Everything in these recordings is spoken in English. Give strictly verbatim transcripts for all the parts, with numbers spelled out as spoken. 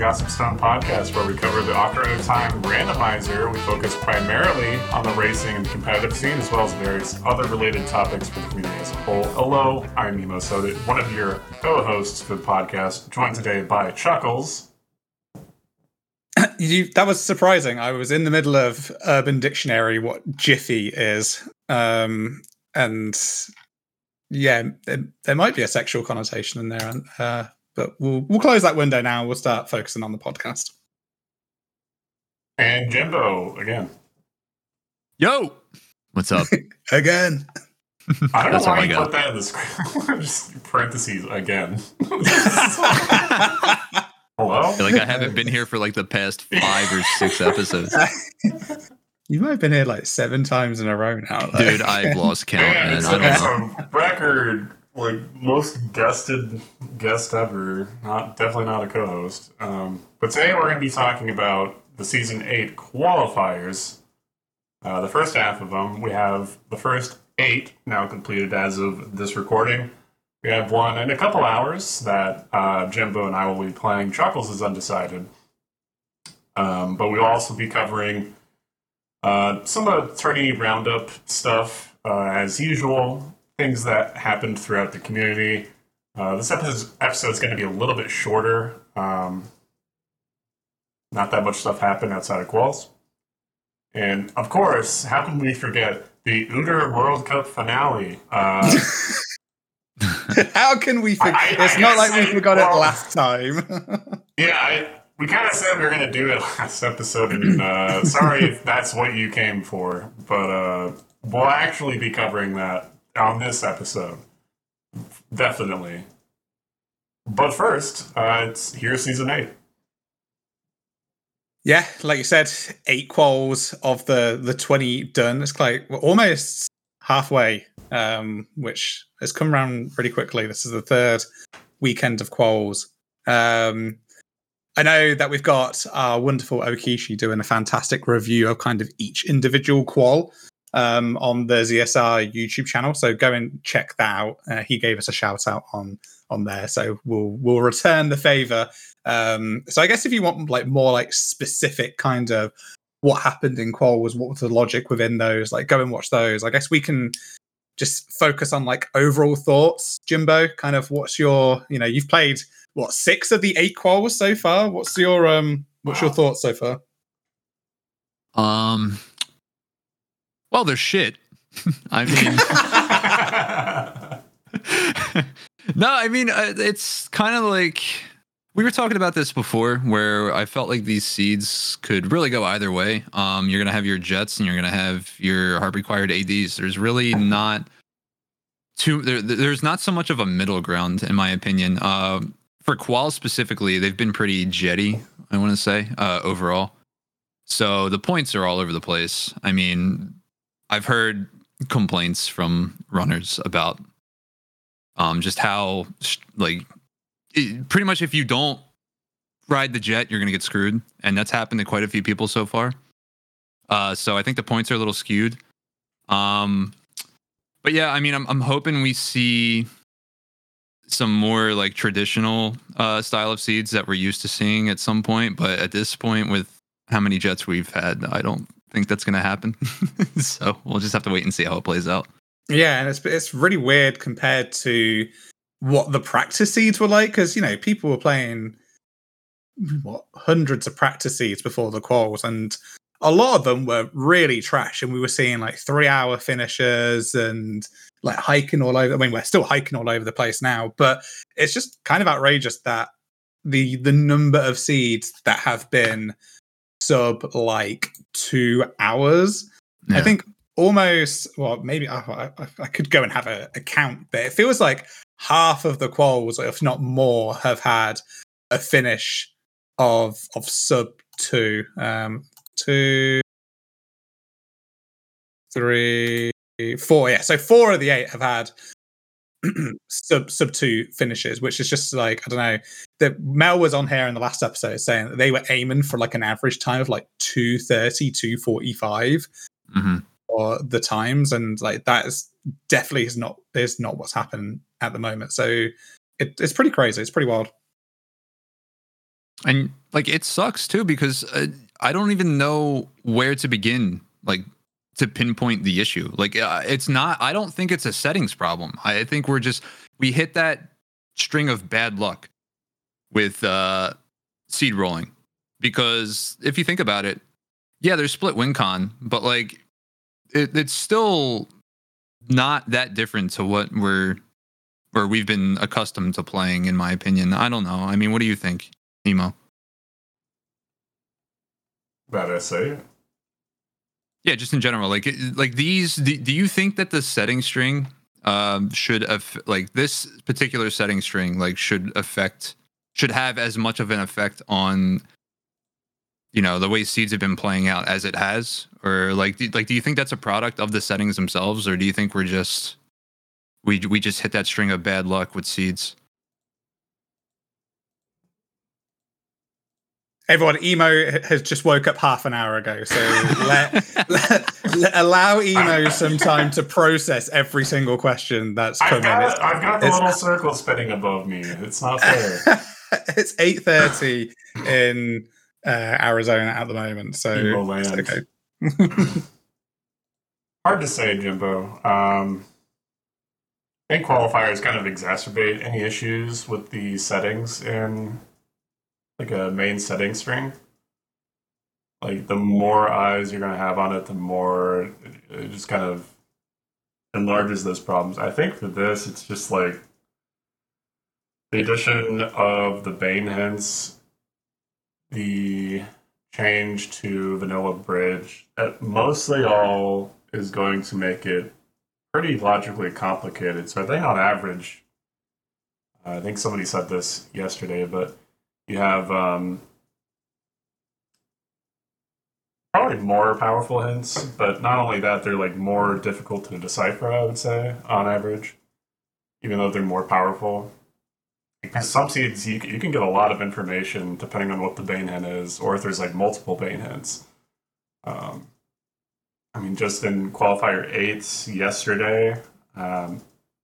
Gossip Stone podcast, where we cover the Ocarina of Time randomizer. We focus primarily on the racing and competitive scene, as well as various other related topics for the community as a whole. Hello, I'm Nemo Soda, one of your co-hosts for the podcast, joined today by Chuckles. You, that was surprising. I was in the middle of Urban Dictionary, what Jiffy is. Um, and yeah, there, there might be a sexual connotation in there. Uh, but we'll we'll close that window now. We'll start focusing on the podcast. And Jimbo, again. Yo! What's up? Again. I don't know why you put that in the script. Just parentheses, again. Hello? I feel like I haven't been here for like the past five or six episodes. You might have been here like seven times in a row now. Though. Dude, I've lost count, man. man. It's, I don't it's know. a record, like, most guested guest ever. Not Definitely not a co-host. Um, but today we're going to be talking about the Season eight qualifiers. Uh, the first half of them, we have the first eight now completed as of this recording. We have one in a couple hours that uh, Jimbo and I will be playing. Chuckles is undecided. Um, but we'll also be covering uh, some attorney roundup stuff, uh, as usual, things that happened throughout the community. Uh, this episode is going to be a little bit shorter. Um, not that much stuff happened outside of Quals. And, of course, how can we forget the Uter World Cup finale? Uh, How can we forget? I, It's I not like say, we forgot well, it last time. yeah, I, we kind of said we were going to do it last episode, and uh, sorry if that's what you came for, but uh, we'll actually be covering that on this episode. Definitely. But first, uh, it's here's Season eight. Yeah, like you said, eight quals of the, the twenty done. It's like we're almost halfway, um, which has come around pretty quickly. This is the third weekend of quals. Um, I know that we've got our wonderful Okishi doing a fantastic review of kind of each individual qual um, on the Z S R YouTube channel. So go and check that out. Uh, he gave us a shout out on on there, so we'll we'll return the favor. Um, so I guess if you want like more like specific kind of what happened in quals, what was the logic within those, like go and watch those. I guess we can just focus on like overall thoughts. Jimbo, kind of what's your, you know, you've played what six of the eight quals so far. What's your um what's your thoughts so far? Um, well, they're shit. I mean, no, I mean, uh, it's kind of like we were talking about this before, where I felt like these seeds could really go either way. Um, you're gonna have your Jets and you're gonna have your hard required A Ds. There's really not too there, there's not so much of a middle ground, in my opinion. Uh, for Qual specifically, they've been pretty jetty, I want to say, uh, overall. So the points are all over the place. I mean, I've heard complaints from runners about um, just how like. It, pretty much if you don't ride the jet, you're going to get screwed. And that's happened to quite a few people so far. Uh, so I think the points are a little skewed. Um, but yeah, I mean, I'm I'm hoping we see some more like traditional uh, style of seeds that we're used to seeing at some point. But at this point, with how many jets we've had, I don't think that's going to happen. So we'll just have to wait and see how it plays out. Yeah, and it's it's really weird compared to what the practice seeds were like, because you know people were playing what hundreds of practice seeds before the quals, and a lot of them were really trash, and we were seeing like three hour finishers and like hiking all over. I mean, we're still hiking all over the place now, but it's just kind of outrageous that the the number of seeds that have been sub like two hours. Yeah. I think almost, well, maybe I, I, I could go and have a, a count, but it feels like half of the quals, if not more, have had a finish of of sub two, um, two, three, four. Yeah, so four of the eight have had sub sub two finishes, which is just like, I don't know. The Mel was on here in the last episode saying that they were aiming for like an average time of like two thirty, two forty-five mm-hmm. for the times, and like that is definitely is not is not what's happening at the moment. So it, it's pretty crazy. It's pretty wild. And like it sucks too because uh, I don't even know where to begin, like to pinpoint the issue. Like uh, it's not. I don't think it's a settings problem. I think we're just we hit that string of bad luck with uh, seed rolling because if you think about it, yeah, there's split win con, but like it, it's still not that different to what we're where we've been accustomed to playing. In my opinion, I don't know. I mean, what do you think, Emo? Bad essay. Yeah, just in general, like like these. Do, do you think that the setting string um, should have like this particular setting string like should affect should have as much of an effect on you know the way seeds have been playing out as it has, or like do, like do you think that's a product of the settings themselves, or do you think we're just we we just hit that string of bad luck with seeds? Everyone, Emo has just woke up half an hour ago, so let, let, let allow Emo some time to process every single question that's I've come got, in. It's, I've got the little circle spinning above me. It's not fair. It's eight thirty in uh, Arizona at the moment, so Emo land. okay. Hard to say, Jimbo. Um, I think qualifiers kind of exacerbate any issues with the settings in like a main setting string. Like the more eyes you're going to have on it, the more it just kind of enlarges those problems. I think for this, it's just like the addition of the Bane hints, the change to Vanilla Bridge, that mostly all is going to make it pretty logically complicated. So I think on average, I think somebody said this yesterday, but you have um, probably more powerful hints, but not only that, they're like more difficult to decipher, I would say, on average, even though they're more powerful. Because some seeds, you, you can get a lot of information depending on what the Bane hint is, or if there's like multiple Bane hints. Um, I mean, just in qualifier eights yesterday, um,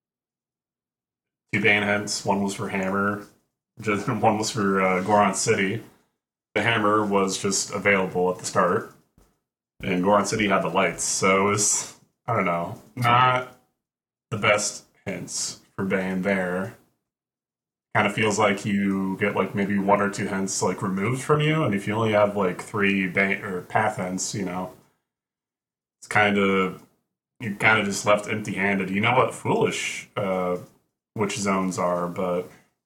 two Bane hints, one was for Hammer, just one was for uh, Goron City. The Hammer was just available at the start, and Goron City had the lights, so it was, I don't know, not the best hints for Bane there. Kind of feels like you get like maybe one or two hints like removed from you, and if you only have like three Bane or path hints, you know, it's kind of you're kind of just left empty-handed. You know what foolish uh, witch zones are, but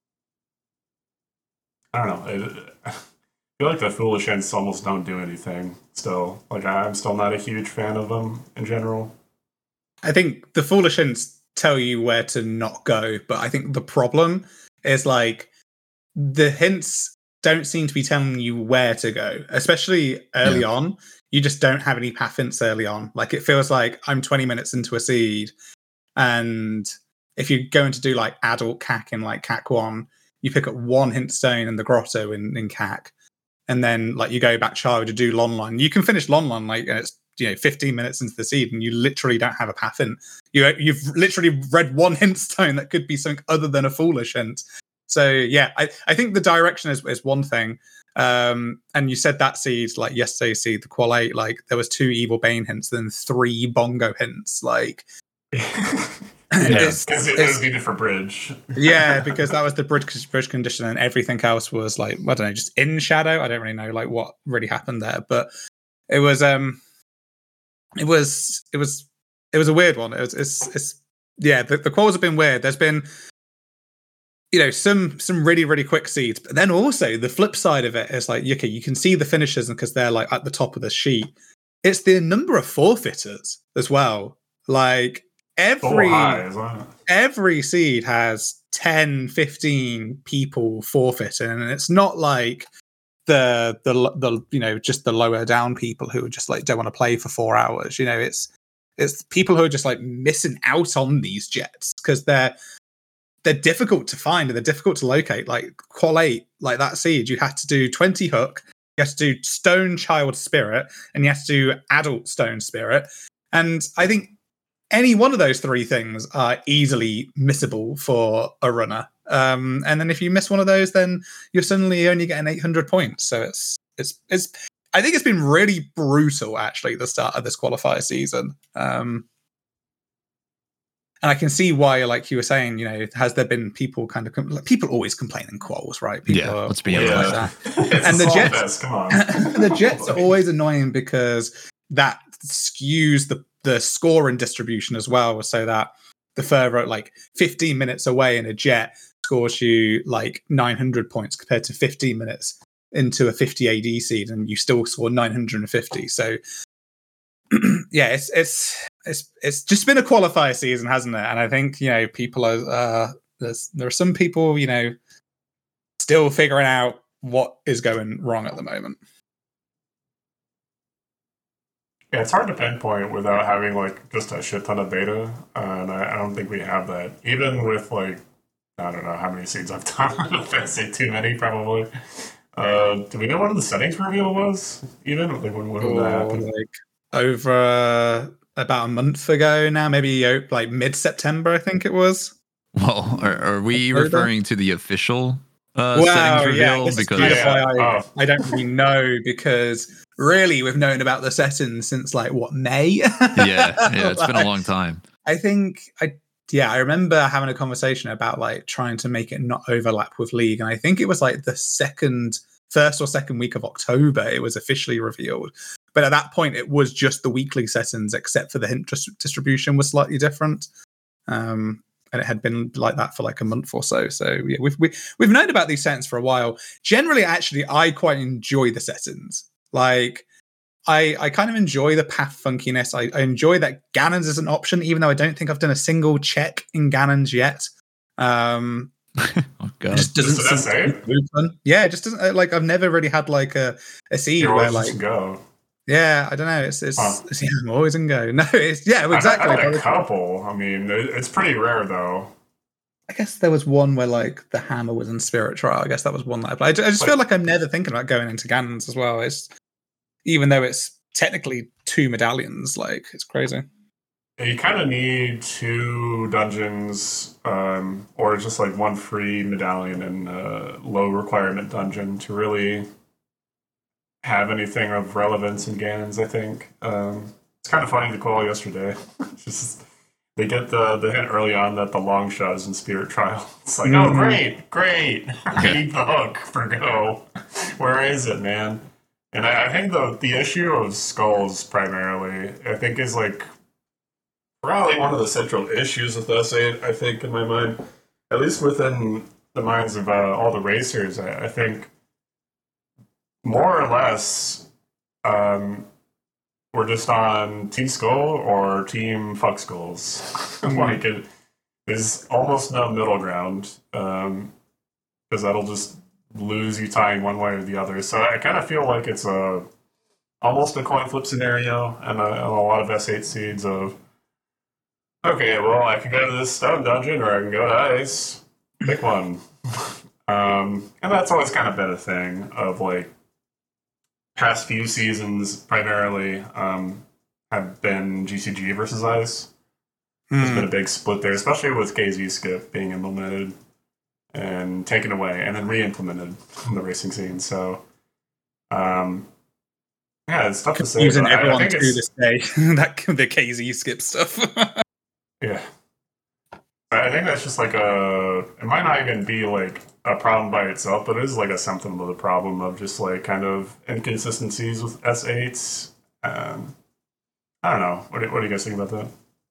I don't know. It, I feel like the foolish hints almost don't do anything. Still, like I'm still not a huge fan of them in general. I think the foolish hints tell you where to not go, but I think the problem is like the hints don't seem to be telling you where to go, especially early yeah. on. You just don't have any path hints early on. Like it feels like I'm twenty minutes into a seed, and if you're going to do like adult C A C in like C A C one, you pick up one hint stone in the grotto in, in C A C, and then like you go back child to do Lonlon. You can finish Lonlon like and it's you know fifteen minutes into the seed, and you literally don't have a path hint. You you've literally read one hint stone that could be something other than a foolish hint. So yeah, I, I think the direction is is one thing. Um, and you said that seed, like yesterday's seed, the qual eight, like there was two evil Bane hints, then three bongo hints. Like, yeah, because it was needed for bridge. Yeah, because that was the bridge bridge condition, and everything else was like I don't know, just in shadow. I don't really know like what really happened there, but it was um, it was it was it was a weird one. It was it's it's yeah, the, the quals have been weird. There's been you know, some some really, really quick seeds. But then also the flip side of it is like, okay, you can see the finishers because they're like at the top of the sheet. It's the number of forfeiters as well. Like every, high, every seed has ten, fifteen people forfeiting. And it's not like the, the, the, you know, just the lower down people who just like don't want to play for four hours. You know, it's, it's people who are just like missing out on these jets because they're, they're difficult to find and they're difficult to locate. Like qual eight, like that seed, you had to do twenty hook, you had to do stone child spirit, and you had to do adult stone spirit. And I think any one of those three things are easily missable for a runner. Um, and then if you miss one of those, then you're suddenly only getting eight hundred points. So it's it's it's. I think it's been really brutal, actually, the start of this qualifier season. Um, and I can see why, like you were saying, you know, has there been people kind of com- people always complain in quals, right? People Yeah, are let's be always honest. like that. It's And a the salt Jets- fest, come on. The Jets are always annoying because that skews the the scoring distribution as well, so that the further like fifteen minutes away in a jet scores you like nine hundred points compared to fifteen minutes into a fifty A D seed, and you still score nine hundred fifty. So yeah, it's it's it's it's just been a qualifier season, hasn't it? And I think, you know, people are uh, there's there are some people, you know, still figuring out what is going wrong at the moment. Yeah, it's hard to pinpoint without having like just a shit ton of data, uh, and I, I don't think we have that. Even with like, I don't know how many seeds I've done. I'd say too many, probably. Uh, do we know what the settings reveal was? Even like when, when would that happen? Like over uh, about a month ago now, maybe uh, like mid September, I think it was. Well, are, are we October? referring to the official uh, Well, settings yeah, reveal? this is Because kind of Yeah, why I, oh. I don't really know, because really we've known about the settings since like what, May? yeah, yeah, it's been a Like, long time. I think I yeah, I remember having a conversation about like trying to make it not overlap with League, and I think it was like the second, first or second week of October it was officially revealed. But at that point, it was just the weekly settings, except for the hint dis- distribution was slightly different, um, and it had been like that for like a month or so. So yeah, we've we, we've known about these settings for a while. Generally, actually, I quite enjoy the settings. Like, I, I kind of enjoy the path funkiness. I, I enjoy that Ganon's is an option, even though I don't think I've done a single check in Ganon's yet. Um, Oh it god. just doesn't Just an seem essay? to be fun. Yeah, it just doesn't, uh, like, I've never really had like a, a seed You're where always like, just go. yeah, I don't know. It's, it's, Huh. it's yeah, I'm always in go. No, it's, yeah, exactly. I've had I, a couple. I mean, it, it's pretty rare though. I guess there was one where like the hammer was in Spirit Trial. I guess that was one that I played. I ju- I just feel like I'm never thinking about going into Ganon's as well. It's, even though it's technically two medallions, like it's crazy. You kind of need two dungeons, um, or just like one free medallion and a low requirement dungeon to really have anything of relevance in Ganon's, I think. Um, it's kind of funny to call yesterday. It's just they get the, the hint early on that the long shot is in Spirit Trial. It's like, Mhm. oh, great, great. I need the hook for Go. Where is it, man? And I, I think the the issue of skulls primarily, I think, is like probably one of the central issues with S eight, I think, in my mind. At least within the minds of uh, all the racers, I, I think more or less um, we're just on Team Skull or Team Fuck Skulls. Like, it, there's almost no middle ground, um, because that'll just lose you tying one way or the other. So I kind of feel like it's a almost a coin flip scenario, and a, and a lot of S eight seeds of, okay, well, I can go to this stone dungeon or I can go to ice. Pick one. Um, and that's always kind of been a thing of like past few seasons primarily um, have been G C G versus ice. There's Hmm. been a big split there, especially with K Z skip being implemented and taken away and then re-implemented in the racing scene. So, um, yeah, it's tough to say. Using but I- I everyone think to it's- this day, that the K Z skip stuff. Yeah. I think that's just like a. It might not even be like a problem by itself, but it is like a symptom of the problem of just like kind of inconsistencies with S eights. Um, I don't know. What do, what do you guys think about that?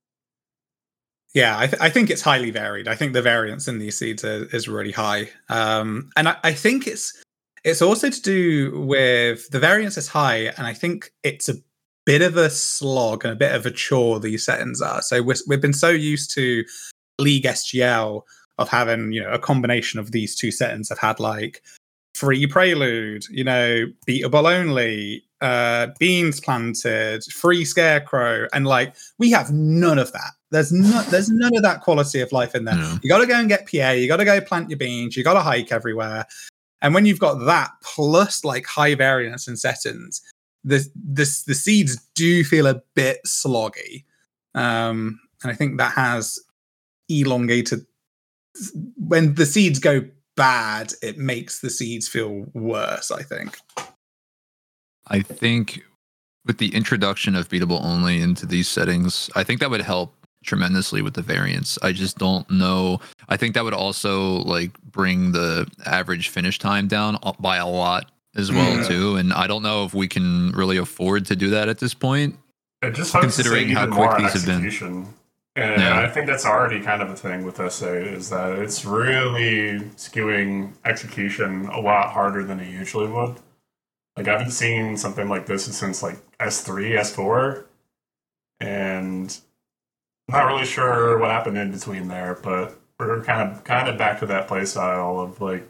Yeah, I, th- I think it's highly varied. I think the variance in these seeds are, is really high, um, and I, I think it's it's also to do with the variance is high, and I think it's a bit of a slog and a bit of a chore. These settings are so we're, we've been so used to League S G L of having, you know, a combination of these two settings. Have had like free prelude, you know, beatable only, uh, beans planted, free scarecrow, and like we have none of that. There's no, there's none of that quality of life in there. Yeah. You got to go and get P A. You got to go plant your beans. You got to hike everywhere. And when you've got that plus like high variance in settings, the the the seeds do feel a bit sloggy. Um, and I think that has elongated. When the seeds go bad, it makes the seeds feel worse, I think. I think with the introduction of beatable only into these settings, I think that would help tremendously with the variance. I just don't know. I think that would also like bring the average finish time down by a lot as well yeah. too. And I don't know if we can really afford to do that at this point. It just considering how quick these have been. And yeah. I think that's already kind of a thing with S A is that it's really skewing execution a lot harder than it usually would. Like, I haven't seen something like this since, like, S three, S four, and I'm not really sure what happened in between there, but we're kind of kind of back to that play style of, like,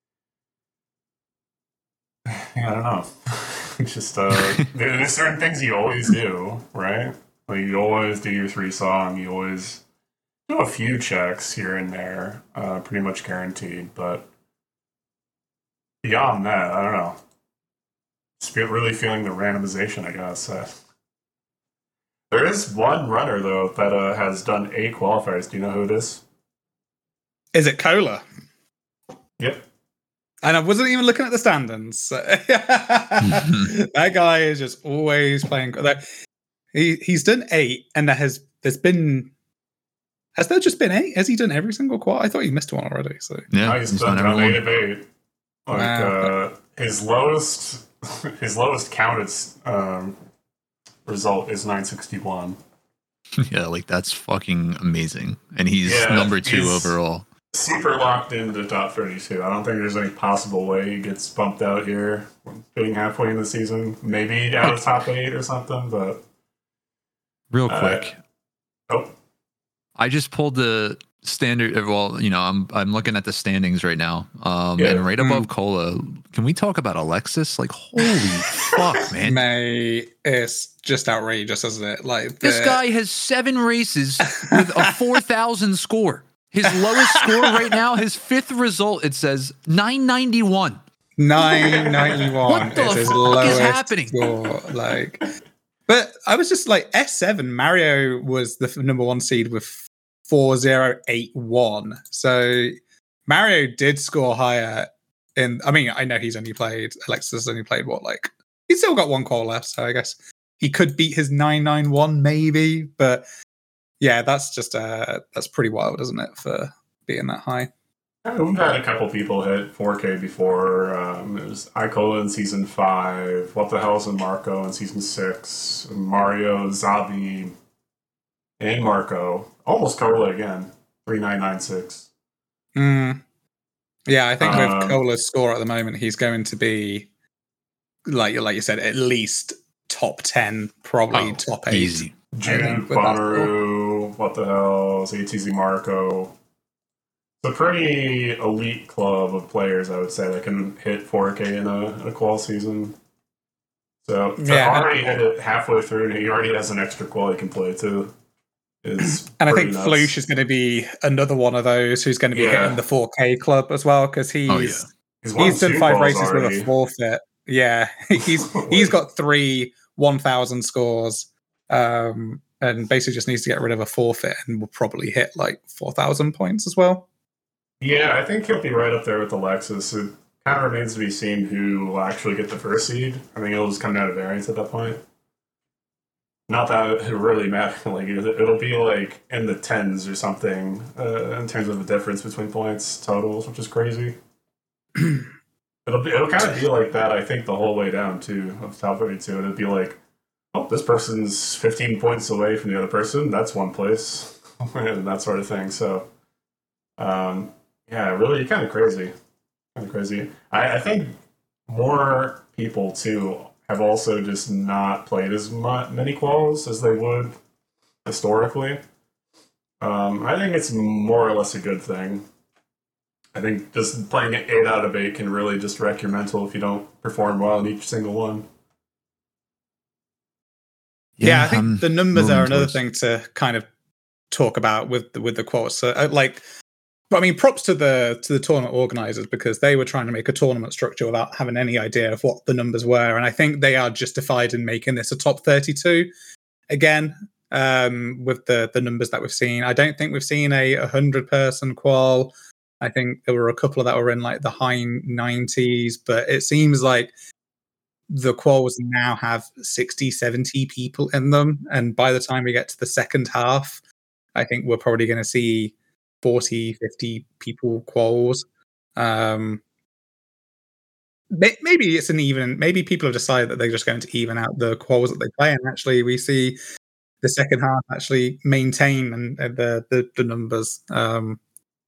I don't know. It's just, uh, there's certain things you always do, right? Like, you always do your three song, you always do a few checks here and there, uh, pretty much guaranteed, but beyond that, I don't know. Just feel, really feeling the randomization, I guess. Uh, there is one runner, though, that uh, has done eight qualifiers. Do you know who it is? Is it Cola? Yep. And I wasn't even looking at the standings. That guy is just always playing. He he's done eight, and there has there's been. Has there just been eight? Has he done every single qual? I thought he missed one already. So yeah, no, he's, he's done, done eight of eight. Like wow. uh, his lowest. His lowest counted um, result is nine sixty-one. Yeah, like that's fucking amazing. And he's yeah, number two he's overall. Super locked into the top thirty-two. I don't think there's any possible way he gets bumped out here being halfway in the season. Maybe out of top eight or something, but... Real quick. Uh, oh. I just pulled the standard. Well, you know, I'm I'm looking at the standings right now, um, yeah. and right above mm. Cola. Can we talk about Alexis? Like, holy fuck, man! May it's just outrageous, isn't it? Like this the... guy has seven races with a four thousand score. His lowest score right now, his fifth result, it says nine ninety one. Nine ninety one. What the is fuck is happening? Score. Like, but I was just like S seven. Mario was the number one seed with four zero eight one. So Mario did score higher in I mean, I know he's only played Alexis has only played what, like he's still got one call left, so I guess he could beat his nine nine one maybe, but yeah, that's just uh that's pretty wild, isn't it, for being that high? We've had a couple people hit four K before. Um, it was Icola in season five, What the Hell's in Marco in season six, Mario, Zabi, and Marco. Almost Cola again, three nine nine six. Mm. Yeah, I think um, with Cola's score at the moment, he's going to be, like, like you said, at least top ten, probably oh, top eight. Easy. June, Bonnaroo, What the Hell's, A T Z Marco. It's a pretty elite club of players, I would say, that can hit four K in a, in a qual season. So to yeah, already hit it halfway through, he already has an extra qual he can play too. Is and I think nuts. Flush is going to be another one of those who's going to be yeah. hitting the four K club as well, because he's, oh, yeah. he's, he's done five races already. With a forfeit. Yeah, he's he's got three one thousand scores, um, and basically just needs to get rid of a forfeit, and will probably hit like four thousand points as well. Yeah, I think he'll be right up there with Alexis. It kind of remains to be seen who will actually get the first seed. I think it'll just come down to variance at that point. Not that it really matters. Like it'll be like in the tens or something uh, in terms of the difference between points totals, which is crazy. it'll be it'll kind of be like that. I think the whole way down too of top thirty-two. It'll be like, oh, this person's fifteen points away from the other person. That's one place, and that sort of thing. So, um, yeah, really kind of crazy, kind of crazy. I, I think more people too have also just not played as much, many quals as they would historically. Um, I think it's more or less a good thing. I think just playing eight out of eight can really just wreck your mental if you don't perform well in each single one. Yeah, yeah I think I'm the numbers are another towards... thing to kind of talk about with the, with the quals. So, uh, like, I mean, props to the to the tournament organizers, because they were trying to make a tournament structure without having any idea of what the numbers were, and I think they are justified in making this a top thirty-two. Again, um, with the the numbers that we've seen. I don't think we've seen a hundred person qual. I think there were a couple of that were in like the high nineties, but it seems like the quals now have sixty, seventy people in them. And by the time we get to the second half, I think we're probably going to see forty, fifty people quals. Um, maybe it's an even, maybe people have decided that they're just going to even out the quals that they play. And actually we see the second half actually maintain and, and the, the, the numbers. Um,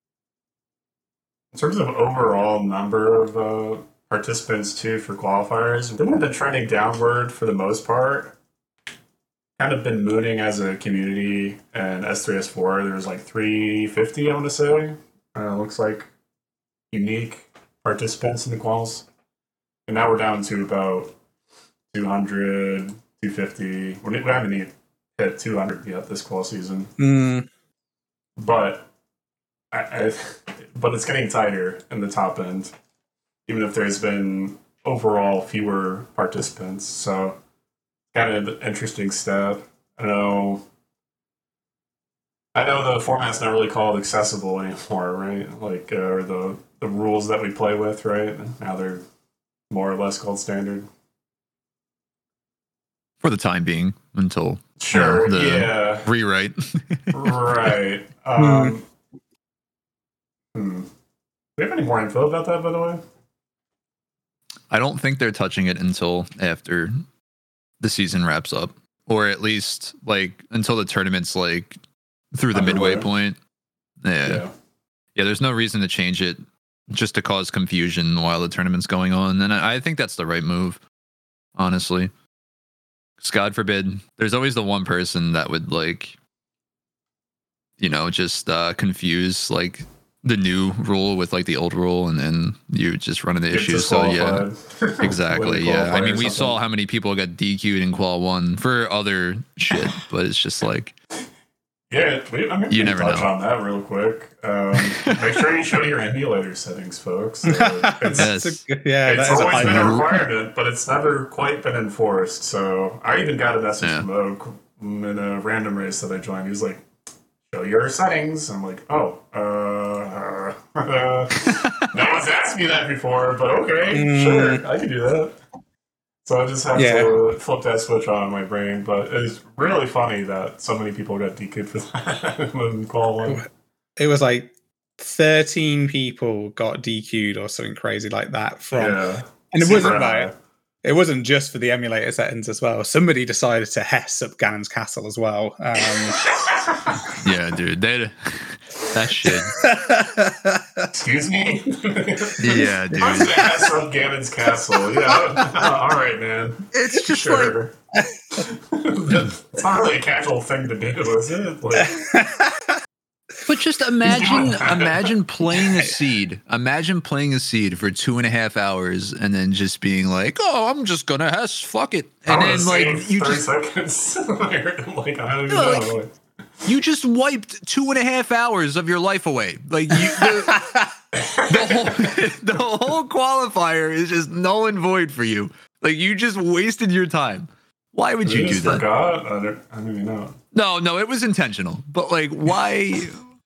In terms of overall number of uh, participants, too, for qualifiers, they've been trending downward for the most part. Kind of been mooning as a community, and S three S four, there was like three fifty, I want to say. Uh, looks like unique participants in the quals. And now we're down to about two hundred, two fifty. We haven't even hit two hundred yet this qual season. mm. But... I, I, but it's getting tighter in the top end, even if there's been overall fewer participants. So, kind of an interesting step. I know. I know the format's not really called accessible anymore, right? Like, uh, or the the rules that we play with, right? Now they're more or less called standard. For the time being, until Sure, you know, the yeah, rewrite. right. Um, Hmm. Do we have any more info about that, by the way? I don't think they're touching it until after the season wraps up, or at least like until the tournament's like through the Underway. midway point. Yeah. Yeah. yeah, There's no reason to change it just to cause confusion while the tournament's going on, and I, I think that's the right move, honestly. Because God forbid, there's always the one person that would like, you know, just uh, confuse like the new rule with like the old rule, and then you just run into Get issues. So yeah, disqualified. exactly. When they Yeah, qualify I mean, or we something. saw how many people got D Q'd in qual one for other shit, but it's just like, Yeah, we, I mean, You we can never touch know. on that real quick. Um, make sure you show your emulator settings, folks. Uh, it's Yes. That's a good- yeah, it's that is a always high been a note. requirement, but it's never quite been enforced. So I even got a message Yeah. from Oak in a random race that I joined. He was like, show your settings. I'm like, oh, uh, uh, no one's asked me that before, but okay, Mm. sure, I can do that. So I just have Yeah. to flip that switch on in my brain. But it's really funny that so many people got D Q'd for that in qual one. It was like thirteen people got D Q'd or something crazy like that from, Yeah. and it Super wasn't high. like, it wasn't just for the emulator settings as well. Somebody decided to Hess up Ganon's castle as well. Um, yeah, dude, they that shit. Excuse me? Yeah, dude. I'm the ass of Ganon's castle. Yeah. All right, man. It's just like Sure. It's not really a casual thing to do, is it? Like, But just imagine, imagine playing a seed. Imagine playing a seed for two and a half hours and then just being like, "Oh, I'm just gonna Hess, fuck it," I and wanna then like save you thirty just seconds. Like, I don't even No, know. like- you just wiped two and a half hours of your life away. Like you, the, the whole the whole qualifier is just null and void for you. Like you just wasted your time. Why would you You do just that? forgot? I don't, I don't even know. No, no, it was intentional. But like, why?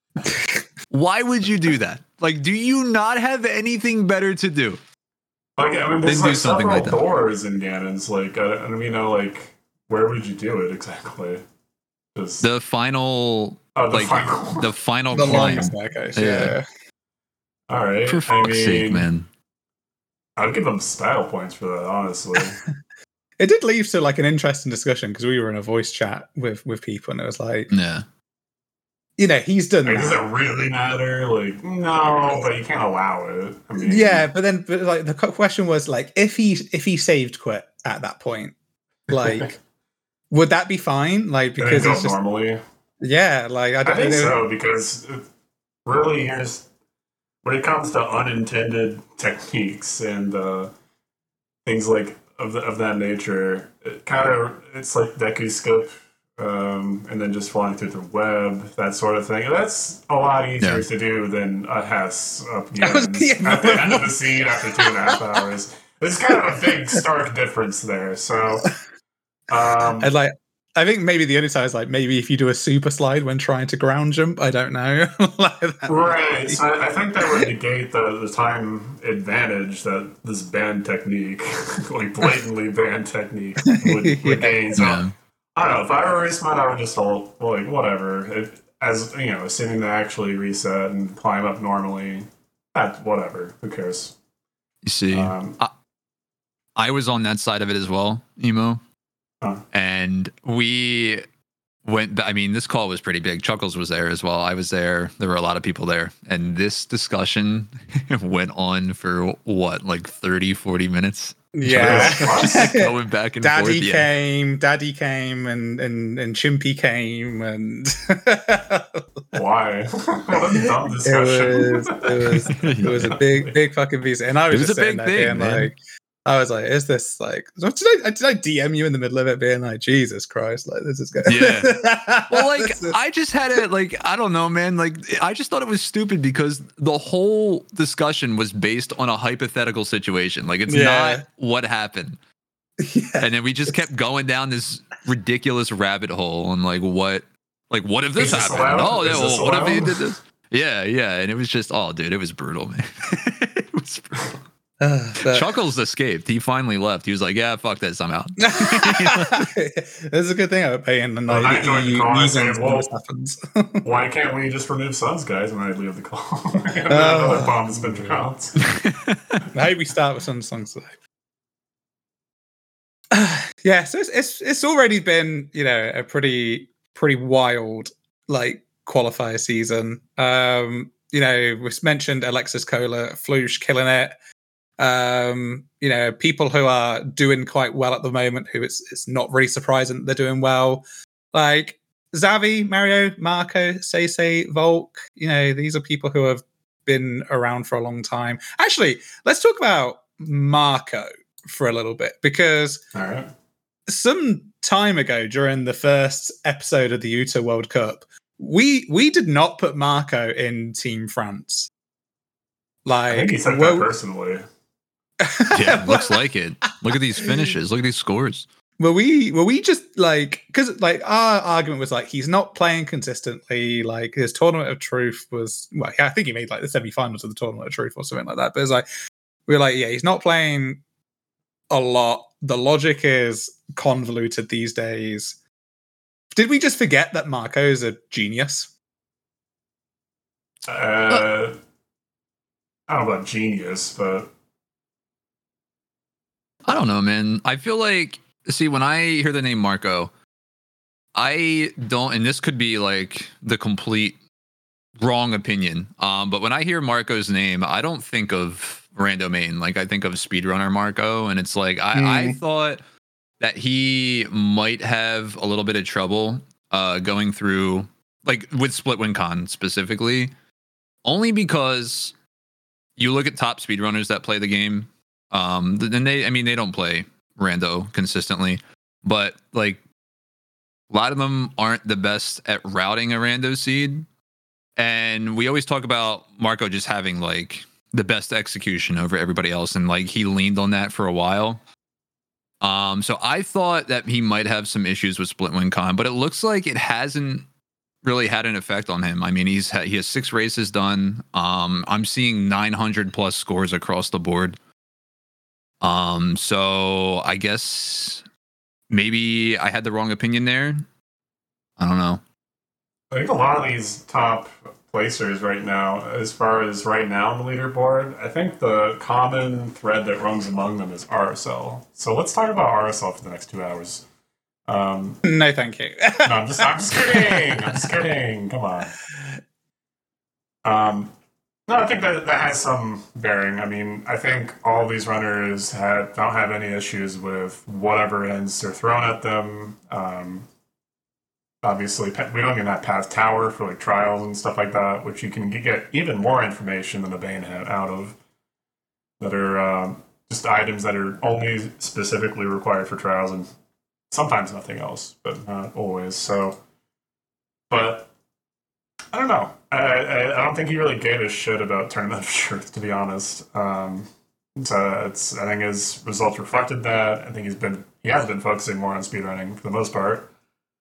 Why would you do that? Like, do you not have anything better to do? Like, I mean, there's Then do like something several like that. doors in Ganon's. Like, I, I don't even know, like, where would you do it exactly? Just, The final, oh, the like, final. the final the climb. long staircase, Yeah. yeah. All right. For I fuck's mean, sake, man. I'd give them style points for that, honestly. It did lead to like an interesting discussion because we were in a voice chat with with people, and it was like, Yeah. you know, he's done Like, does that. it really matter? Like, no, but you can't allow it. I mean, Yeah, but then but like the cu- question was like, if he if he saved quit at that point, like, would that be fine? Like, because because it's just normally. yeah, like I I don't think know. so, because it- really, here's when it comes to unintended techniques and uh, things like of the, of that nature, it kind of it's like Deku skip, um, and then just flying through the web, that sort of thing. And that's a lot easier Yeah. to do than a Hess up That was Gans the- at the end of the scene after two and a half hours. There's kind of a big stark difference there. So, um, And like, I think maybe the only time is like maybe if you do a super slide when trying to ground jump. I don't know. Like that right. So I, I think that would negate the, the time advantage that this banned technique, like blatantly banned technique, would, would Yeah. gain. So Yeah. I don't know. If I were Respawn, I would just hold, like, whatever. If, as, you know, assuming they actually reset and climb up normally, that, whatever. Who cares? You see, Um, I, I was on that side of it as well, Emo. Huh. And we went, I mean, this call was pretty big. Chuckles was there as well. I was there. There were a lot of people there. And this discussion went on for what, like thirty, forty minutes? Yeah. Just going back and Daddy forth. Yeah. came, Daddy came, and and and Chimpy came, and why? What a dumb it discussion. was it was it was a big big fucking piece, and I was, It was just a sitting big there thing, being man. like, I was like, is this like? Did I did I D M you in the middle of it, being like, Jesus Christ, like this is good. Yeah. Well, like This is- I just had it, like I don't know, man. Like I just thought it was stupid because the whole discussion was based on a hypothetical situation. Like it's Yeah. not what happened, yeah. and then we just kept going down this ridiculous rabbit hole and like what, like what if this Is this happened? allowed? Oh, Is yeah, this well, what if he allowed? did this? Yeah, yeah, and it was just, oh, dude, it was brutal, man. It was brutal. Uh, but- Chuckles escaped. He finally left. He was like, "Yeah, fuck this, I'm out." This is a good thing about paying the Well, I night joined the E U call and I reasons said, when well- this happens. Why can't we just remove Suns, guys, and I leave the call? And Oh. another bomb has been dropped. I hope we start with some songs today. Yeah, so it's, it's it's already been, you know, a pretty pretty wild like qualifier season. Um, you know, we've mentioned Alexis Kohler, Flush killing it. Um, you know, people who are doing quite well at the moment, who it's it's not really surprising that they're doing well. Like Xavi, Mario, Marco, Sese, Volk, you know, these are people who have been around for a long time. Actually, let's talk about Marco for a little bit, because All right. some time ago during the first episode of the Utah World Cup, we we did not put Marco in Team France. Like, I think he said well- that personally. Yeah, looks like it. Look at these finishes. Look at these scores. Were we were we just like, because like our argument was like he's not playing consistently, like his tournament of truth was, well, yeah, I think he made like the semi-finals of the tournament of truth or something like that, but it's like we were like, yeah, he's not playing a lot. The logic is convoluted these days. Did we just forget that Marco is a genius? Uh, I don't know about genius, but I don't know, man. I feel like, see, when I hear the name Marco, I don't, and this could be like the complete wrong opinion. Um, but when I hear Marco's name, I don't think of Rando Main. Like I think of speedrunner Marco, and it's like I, I thought that he might have a little bit of trouble uh, going through, like with Split Win Con specifically, only because you look at top speedrunners that play the game. Um, then they, I mean, they don't play Rando consistently, but like a lot of them aren't the best at routing a Rando seed. And we always talk about Marco just having like the best execution over everybody else, and like he leaned on that for a while. Um, so I thought that he might have some issues with Split Win Con, but it looks like it hasn't really had an effect on him. I mean, he's ha- he has six races done. Um, I'm seeing nine hundred plus scores across the board. Um, so I guess maybe I had the wrong opinion there. I don't know. I think a lot of these top placers right now, as far as right now on the leaderboard, I think the common thread that runs among them is R S L. So let's talk about R S L for the next two hours. Um, No, thank you. no, I'm just, I'm just kidding. I'm just kidding. Come on. Um, no, I think that that has some bearing. I mean, I think all these runners had, don't have any issues with whatever ends are thrown at them. Um, obviously, we don't even have Path Tower for like trials and stuff like that, which you can get even more information than the Banehead out of, that are um, just items that are only specifically required for trials and sometimes nothing else, but not always. So, but I don't know. I, I, I don't think he really gave a shit about Tournament of Truth, to be honest. Um, so it's I think his results reflected that. I think he's been he has been focusing more on speedrunning for the most part.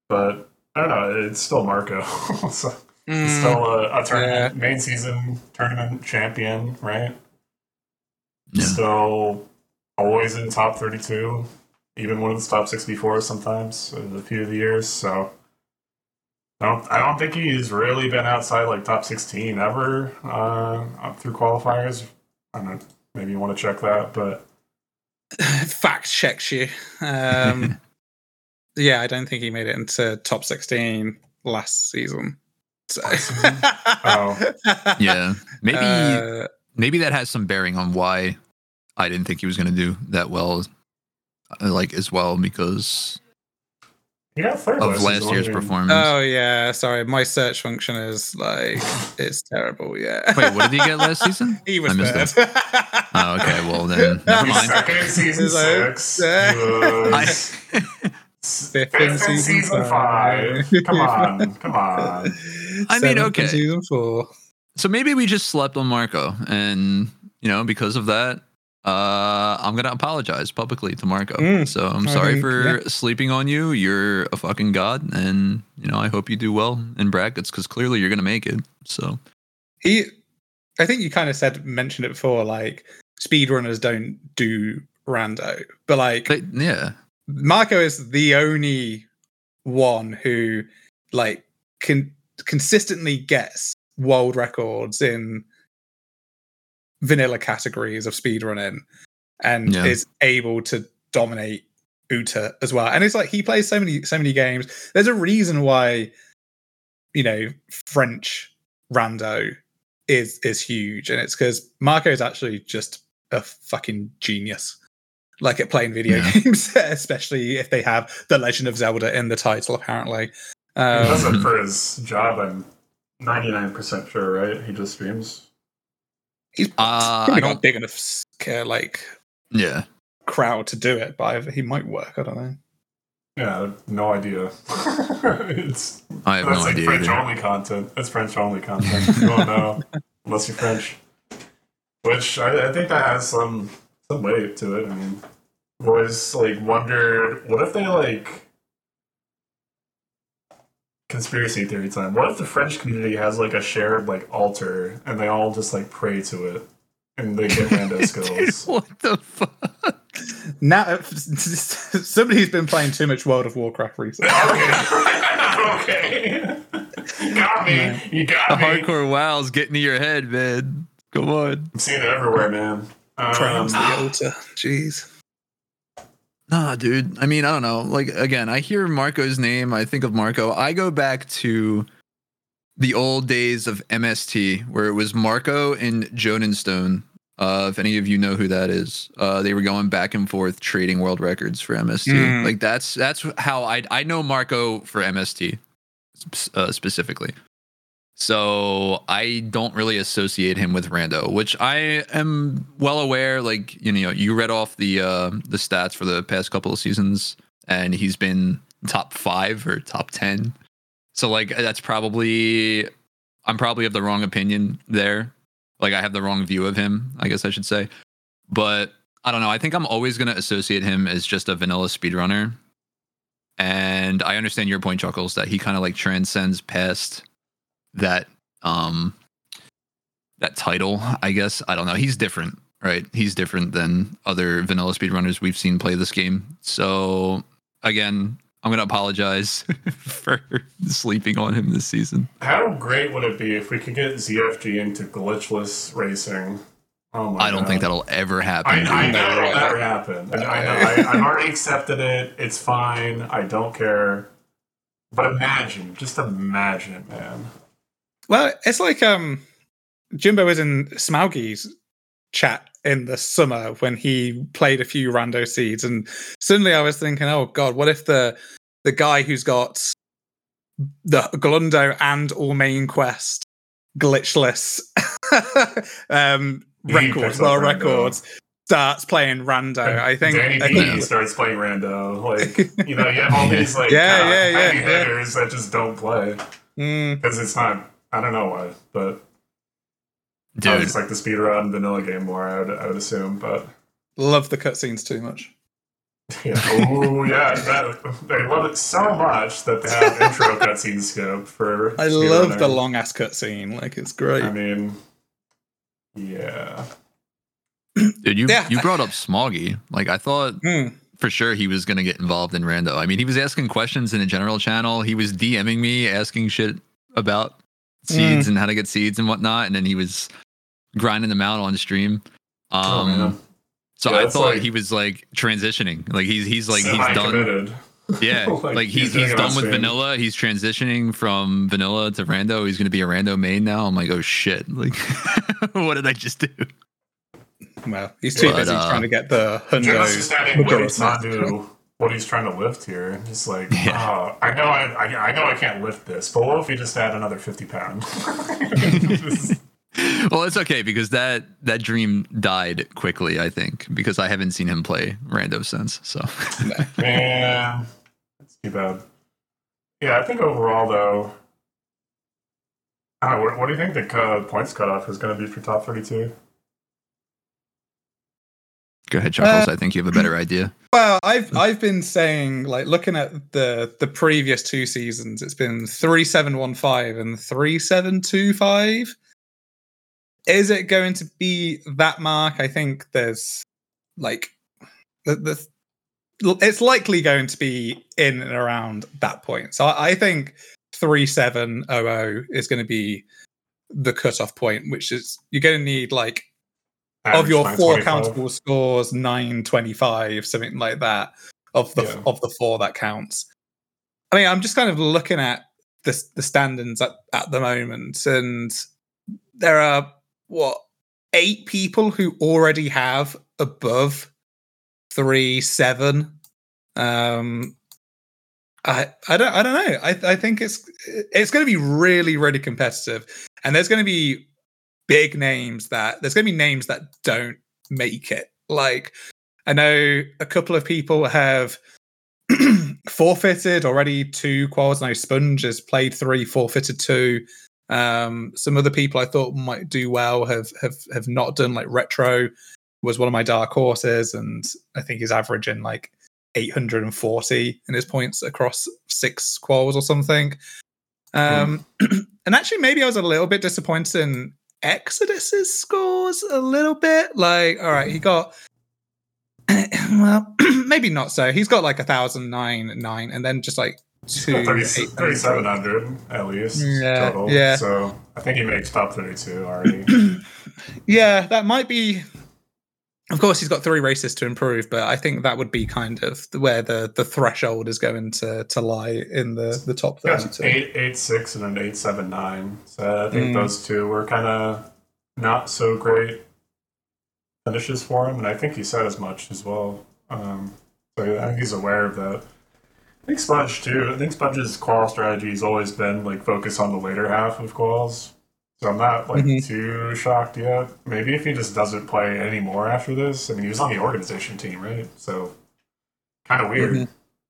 but I don't know. It's still Marco. So he's Mm, still a, a tournament yeah. main season tournament champion, right? Yeah. Still always in top thirty-two, even when it's top sixty-four sometimes in a few of the years. So I don't, I don't think he's really been outside like top sixteen ever uh, up through qualifiers. I don't know. Maybe you want to check that, but Fact checks you. Um, yeah, I don't think he made it into top sixteen last season. So. Oh. Yeah, maybe Uh, maybe that has some bearing on why I didn't think he was going to do that well, uh, like as well, because he got third of last last season, year's wasn't he? performance. oh yeah, sorry, my search function is like it's terrible. Yeah. Wait, what did he get last season? He was I missed third. that. Oh, okay. Well, then never He's mind. second in season He's like, six. uh, He was I, Fifth fifth in in season season five. five. Come on, come on. I mean, Seventh in okay. season four. so maybe we just slept on Marco, and you know, because of that, uh, I'm gonna apologize publicly to Marco. Mm, so I'm I sorry think, for sleeping on you. You're a fucking god, and you know, I hope you do well in brackets because clearly you're gonna make it. So He, I think you kind of said mentioned it before. Like speedrunners don't do rando, but like but, yeah, Marco is the only one who like can consistently gets world records in vanilla categories of speedrunning and Yeah. is able to dominate Uta as well. And it's like he plays so many so many games. There's a reason why, you know, French rando is is huge, and it's because Marco is actually just a fucking genius. Like at playing video Yeah. games, especially if they have The Legend of Zelda in the title, apparently. He does Um, it for his job, I'm ninety-nine percent sure, right? He just streams. he's uh, I probably got a don't. big enough uh, like Yeah, crowd to do it, but he might work. I don't know. Yeah, I have no idea. it's I have That's no like idea. French either. only content. That's French only content. You won't know unless you're French. Which I, I think that has some some weight to it. I mean, I've always like wondered, what if they like conspiracy theory time? What if the French community has like a shared like altar and they all just like pray to it and they get rando Dude, skills? what the fuck? Now, somebody's been playing too much World of Warcraft recently. Okay, okay, got me. You got The me. hardcore WoW's getting to your head, man. Come on. I'm seeing it everywhere, man. Praying Um, to the altar. Jeez. Nah, dude. I mean, I don't know. Like, again, I hear Marco's name. I think of Marco. I go back to the old days of M S T, where it was Marco and Jonenstone. Uh, if any of you know who that is, uh, they were going back and forth trading world records for M S T. Mm. Like that's that's how I I know Marco for M S T uh, specifically. So I don't really associate him with rando, which I am well aware. Like you know, you read off the uh, the stats for the past couple of seasons, and he's been top five or top ten. So like that's probably I'm probably of the wrong opinion there. Like I have the wrong view of him, I guess I should say. But I don't know. I think I'm always going to associate him as just a vanilla speedrunner. And I understand your point, Chuckles, that he kind of like transcends past that um that title, I guess. I don't know. He's different, right? He's different than other vanilla speedrunners we've seen play this game. So again, I'm going to apologize for sleeping on him this season. How great would it be if we could get Z F G into glitchless racing? Oh my I don't God. think that'll ever happen. I, I dude. know it'll never happen. I, I know. I, I've already accepted it. It's fine. I don't care. But imagine, just imagine, man. Well, it's like um, Jimbo was in Smaugy's chat in the summer when he played a few rando seeds, and suddenly I was thinking, oh god, what if the the guy who's got the Glundo and all main quest glitchless um, He records, picks up world rando. records, starts playing rando? And I think, Danny I B think starts playing rando. Like, you know, you have all these like Yeah, kinda yeah, yeah, heavy yeah. hitters that just don't play mm, because it's not. I don't know why, but I Dude, just like the speedrun vanilla game more. I would, I would assume, but love the cutscenes too much. Yeah. Oh yeah, that, they love it so much that they have intro cutscene skip for. I love the speedrunner. long ass cutscene. Like it's great. I mean, yeah. Dude, you Yeah. you brought up Smoggy. Like I thought Mm. for sure he was gonna get involved in Rando. I mean, he was asking questions in a general channel. He was DMing me asking shit about seeds Mm. and how to get seeds and whatnot, and then he was grinding them out on stream. Um, Oh man. so Yeah, I that's thought like- he was like transitioning. Like he's he's like he's done. Semi-committed. Yeah, Like, like, he's he's doing he's it done on with stream. vanilla. He's transitioning from vanilla to Rando. He's gonna be a Rando main now. I'm like, oh shit! Like, what did I just do? Well, he's too But, busy uh, trying to get the Just just hundo. adding hooker weights, not up. do what he's trying to lift here. Just like, Yeah. oh, I know I, I I know I can't lift this, but what if we just add another fifty pounds? Well, it's okay because that that dream died quickly. I think because I haven't seen him play Rando since. So Man, that's too bad. Yeah, I think overall though, I don't know, what, what do you think the uh, points cutoff is going to be for top thirty-two? go ahead, Chuckles. Uh, I think you have a better idea. Well, I've I've been saying, like, looking at the the previous two seasons, it's been three seven one five and three seven two five. Is it going to be that mark? I think there's like the, the it's likely going to be in and around that point. So I, I think three seven zero zero is going to be the cutoff point, which is you're going to need like of Average your four nine twenty-five. countable scores, nine twenty-five, something like that. Of the Yeah. of the four that counts. I mean, I'm just kind of looking at the the standings at, at the moment, and there are what eight people who already have above three seven. Um, I I don't I don't know. I I think it's it's going to be really really competitive, and there's going to be big names that there's going to be names that don't make it. Like I know a couple of people have forfeited already two quals. Now Sponge has played three, forfeited two. Um, some other people I thought might do well have have have not done. Like Retro was one of my dark horses, and I think he's averaging like eight hundred forty in his points across six quals or something. Um, and actually, maybe I was a little bit disappointed in Exodus's scores a little bit. Like, all right, he got well, maybe not so. He's got like a thousand nine nine, and then just like two thirty-seven hundred at least Yeah, total. yeah. So I think he makes top thirty-two already. Yeah, that might be. Of course, he's got three races to improve, but I think that would be kind of where the, the threshold is going to, to lie in the, the top Yeah, thirty-two. eight eight six and an eight seven nine. So I think Mm. those two were kind of not so great finishes for him, and I think he said as much as well. Um, so yeah, I think he's aware of that. I think Sponge too. I think Sponge's qual strategy has always been like focus on the later half of quals. So I'm not like Mhm. too shocked yet. Maybe if he just doesn't play anymore after this. I mean, he was on the organization team, right? So kind of weird. Mhm.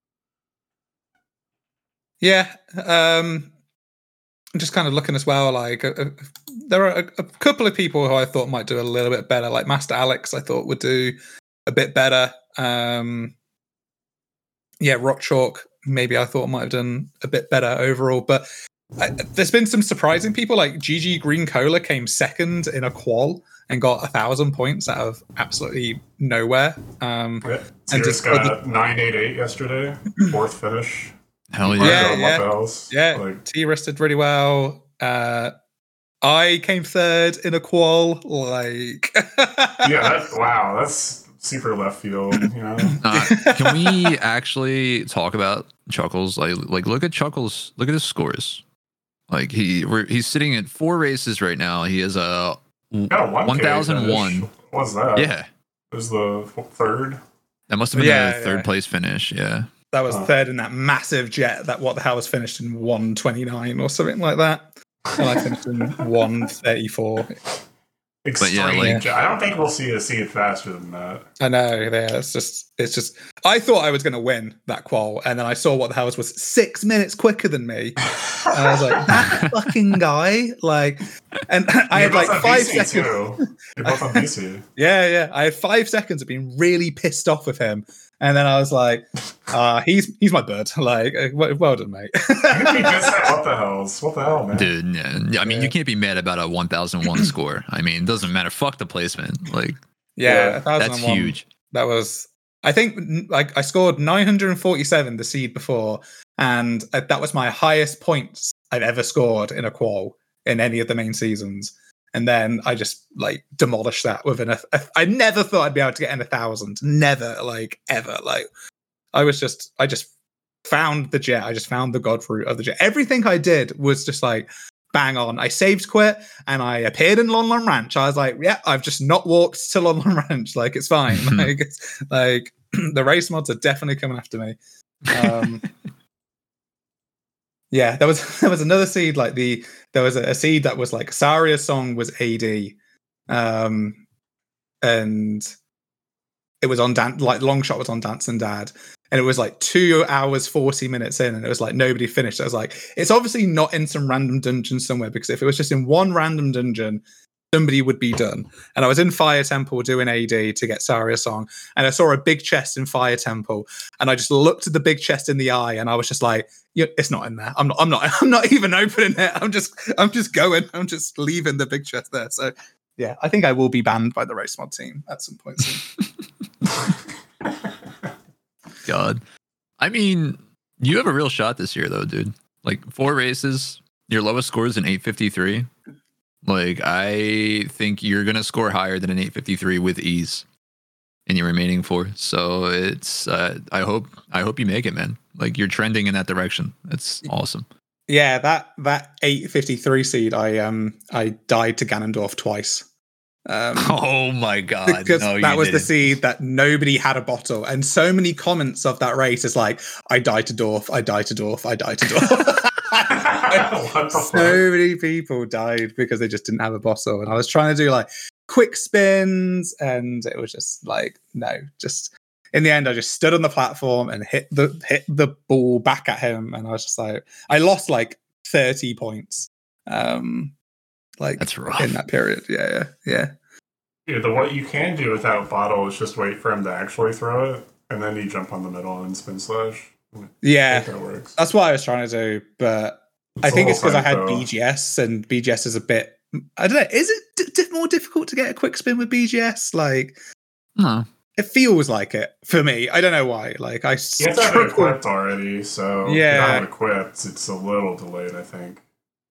Yeah, um, I'm just kind of looking as well. Like, uh, uh, there are a, a couple of people who I thought might do a little bit better. Like Master Alex, I thought would do a bit better. Um, yeah, Rock Chalk, maybe I thought might have done a bit better overall. But I, there's been some surprising people. Like G G Green Cola came second in a qual and got a thousand points out of absolutely nowhere. Um, Yeah. And Sirius just- got nine eight eight yesterday, fourth finish. Hell Yeah, yeah! Marco, yeah. what else? Yeah, Like, T rested really well. Uh, I came third in a qual. Like, yeah, that, wow, that's super left field. You know, Uh, can we actually talk about Chuckles? Like, like look at Chuckles. Look at his scores. Like he, we're, he's sitting at four races right now. He has a got a one one thousand one. What was that? Yeah, it was the third. that must have been Yeah, a third yeah. place finish. Yeah. that was Oh. third in that massive jet. That what the hell was finished in one twenty-nine or something like that. And I finished in one thirty-four. Extreme. yeah, like- I don't think we'll see a see it faster than that. I know. Yeah, it's just, it's just. I thought I was going to win that qual, and then I saw what the hell was, was six minutes quicker than me. And I was like, that fucking guy, like, and I You're had like both on five B C seconds. Too. You're both on B C. Yeah, yeah. I had five seconds of being really pissed off with him, And then I was like, uh, he's he's my bird. Like, well, well done, mate. What the hell? What the hell, man? Dude, yeah. I mean, Yeah. you can't be mad about a one thousand one score. I mean, it doesn't matter. Fuck the placement. Like, Yeah, Yeah, that's huge. That was, I think, like I scored nine hundred forty-seven the seed before, and uh, that was my highest points I've ever scored in a qual in any of the main seasons. And then I just like demolished that within a. a I never thought I'd be able to get in a thousand. Never, like ever. Like I was just, I just found the jet. I just found the god fruit of the jet. Everything I did was just like bang on. I saved quit and I appeared in Lon Lon Ranch. I was like, yeah, I've just not walked to Lon Lon Ranch. Like it's fine. like it's like the race mods are definitely coming after me. Um, yeah, there was there was another seed like the there was a, a seed that was like Saria's song was A D, um, and it was on Dan- like long shot was on Dance and Dad, and it was like two hours forty minutes in, and it was like nobody finished. I was like, it's obviously not in some random dungeon somewhere, because if it was just in one random dungeon, somebody would be done. And I was in Fire Temple doing A D to get Saria's song, and I saw a big chest in Fire Temple, and I just looked at the big chest in the eye, and I was just like, yeah, it's not in there. I'm not. I'm not. I'm not even opening it. I'm just. I'm just going. I'm just leaving the big chest there. So, yeah, I think I will be banned by the race mod team at some point soon. God. I mean, you have a real shot this year, though, dude. Like, four races, your lowest score is an eight fifty-three. Like, I think you're going to score higher than an eight fifty-three with ease in your remaining four. So it's, uh, I hope, I hope you make it, man. Like, you're trending in that direction. That's awesome. Yeah, that that eight fifty-three seed, I um I died to Ganondorf twice. Um, Oh my God. because No, that you was the didn't. seed that nobody had a bottle, and so many comments of that race is like, I died to Dorf, I died to Dorf, I died to Dorf. What the So fuck? many people died because they just didn't have a bottle, and I was trying to do like quick spins, and it was just like, no, just in the end I just stood on the platform and hit the hit the ball back at him, and I was just like, I lost like thirty points um like That's rough. in that period. Yeah, yeah, yeah. Yeah, the what you can do without bottle is just wait for him to actually throw it, and then you jump on the middle and spin slash. I Yeah, think that works. that's what I was trying to do, but I It's a think whole it's because I fight, had though. B G S, and B G S is a bit. I don't know. Is it d- di- more difficult to get a quick spin with B G S? Like, No. it feels like it for me. I don't know why. Like, I You have to have it struggle. equipped already, so if you Yeah. don't have it equipped, it's a little delayed, I think.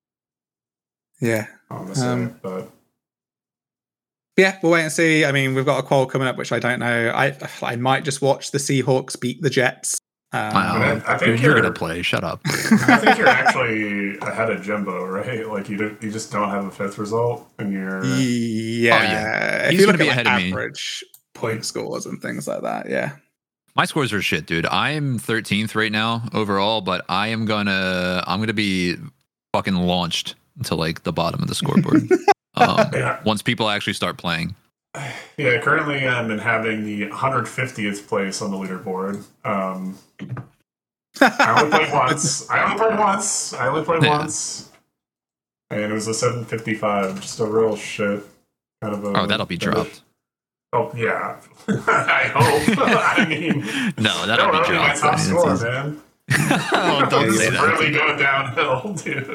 Yeah, Honestly, Um, but yeah. We'll wait and see. I mean, we've got a qual coming up, which I don't know. I I might just watch the Seahawks beat the Jets. Um, Wow. I mean, I think Dude, you're you're- going to play. Shut up. I think you're actually ahead of Jimbo, right? Like you do, you just don't have a fifth result, and you're Yeah. Oh, yeah. If He's you gonna look be at like, ahead of me. average point scores and things like that, yeah. My scores are shit, dude. I'm thirteenth right now overall, but I am gonna I'm gonna be fucking launched to like the bottom of the scoreboard. um, Yeah. once people actually start playing. Yeah, currently I'm inhabiting the one hundred fiftieth place on the leaderboard. Um, I only played once. I only played once. I only played Yeah. once. And it was a seven fifty-five, just a real shit kind of a... Oh, that'll be dropped. Oh, yeah. I hope. I mean... No, that'll no, be that'll my dropped. top I mean, score, it's- man. Oh, don't It's say that. really going downhill,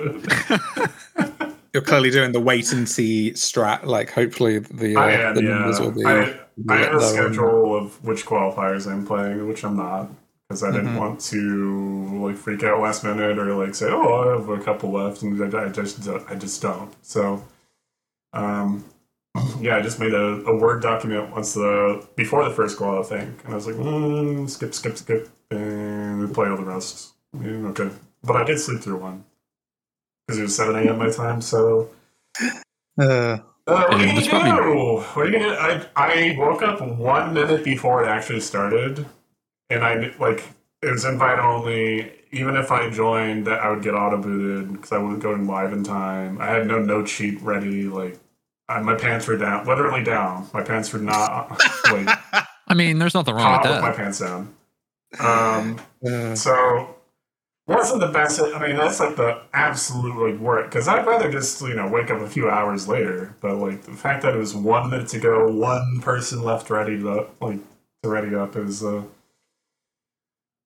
dude. You're clearly doing the wait and see strat. Like, hopefully the, uh, I am, the yeah. numbers will be. I, be I have a lower. schedule of which qualifiers I'm playing, which I'm not, because I didn't Mhm. want to like freak out last minute or like say, "Oh, I have a couple left," and I, I just don't- I just don't. So, um, yeah, I just made a, a Word document once the before the first qual, I think, and I was like, mm, skip, skip, skip, and we play all the rest. Yeah, okay, but I did sleep through one because it was seven a.m. my time, so. Uh, Uh, what are Yeah, you that's gonna probably- do? What are you gonna? I I woke up one minute before it actually started, and I like it was invite only. Even if I joined, I would get auto booted because I wouldn't go in live in time. I had no note sheet ready. Like I, my pants were down, literally down. My pants were not like I mean, there's nothing wrong hot with with my that. pants down. Um, uh, so wasn't the best. I mean, that's like the absolute like work because I'd rather just you know wake up a few hours later. But like the fact that it was one minute to go, one person left ready to like to ready up is uh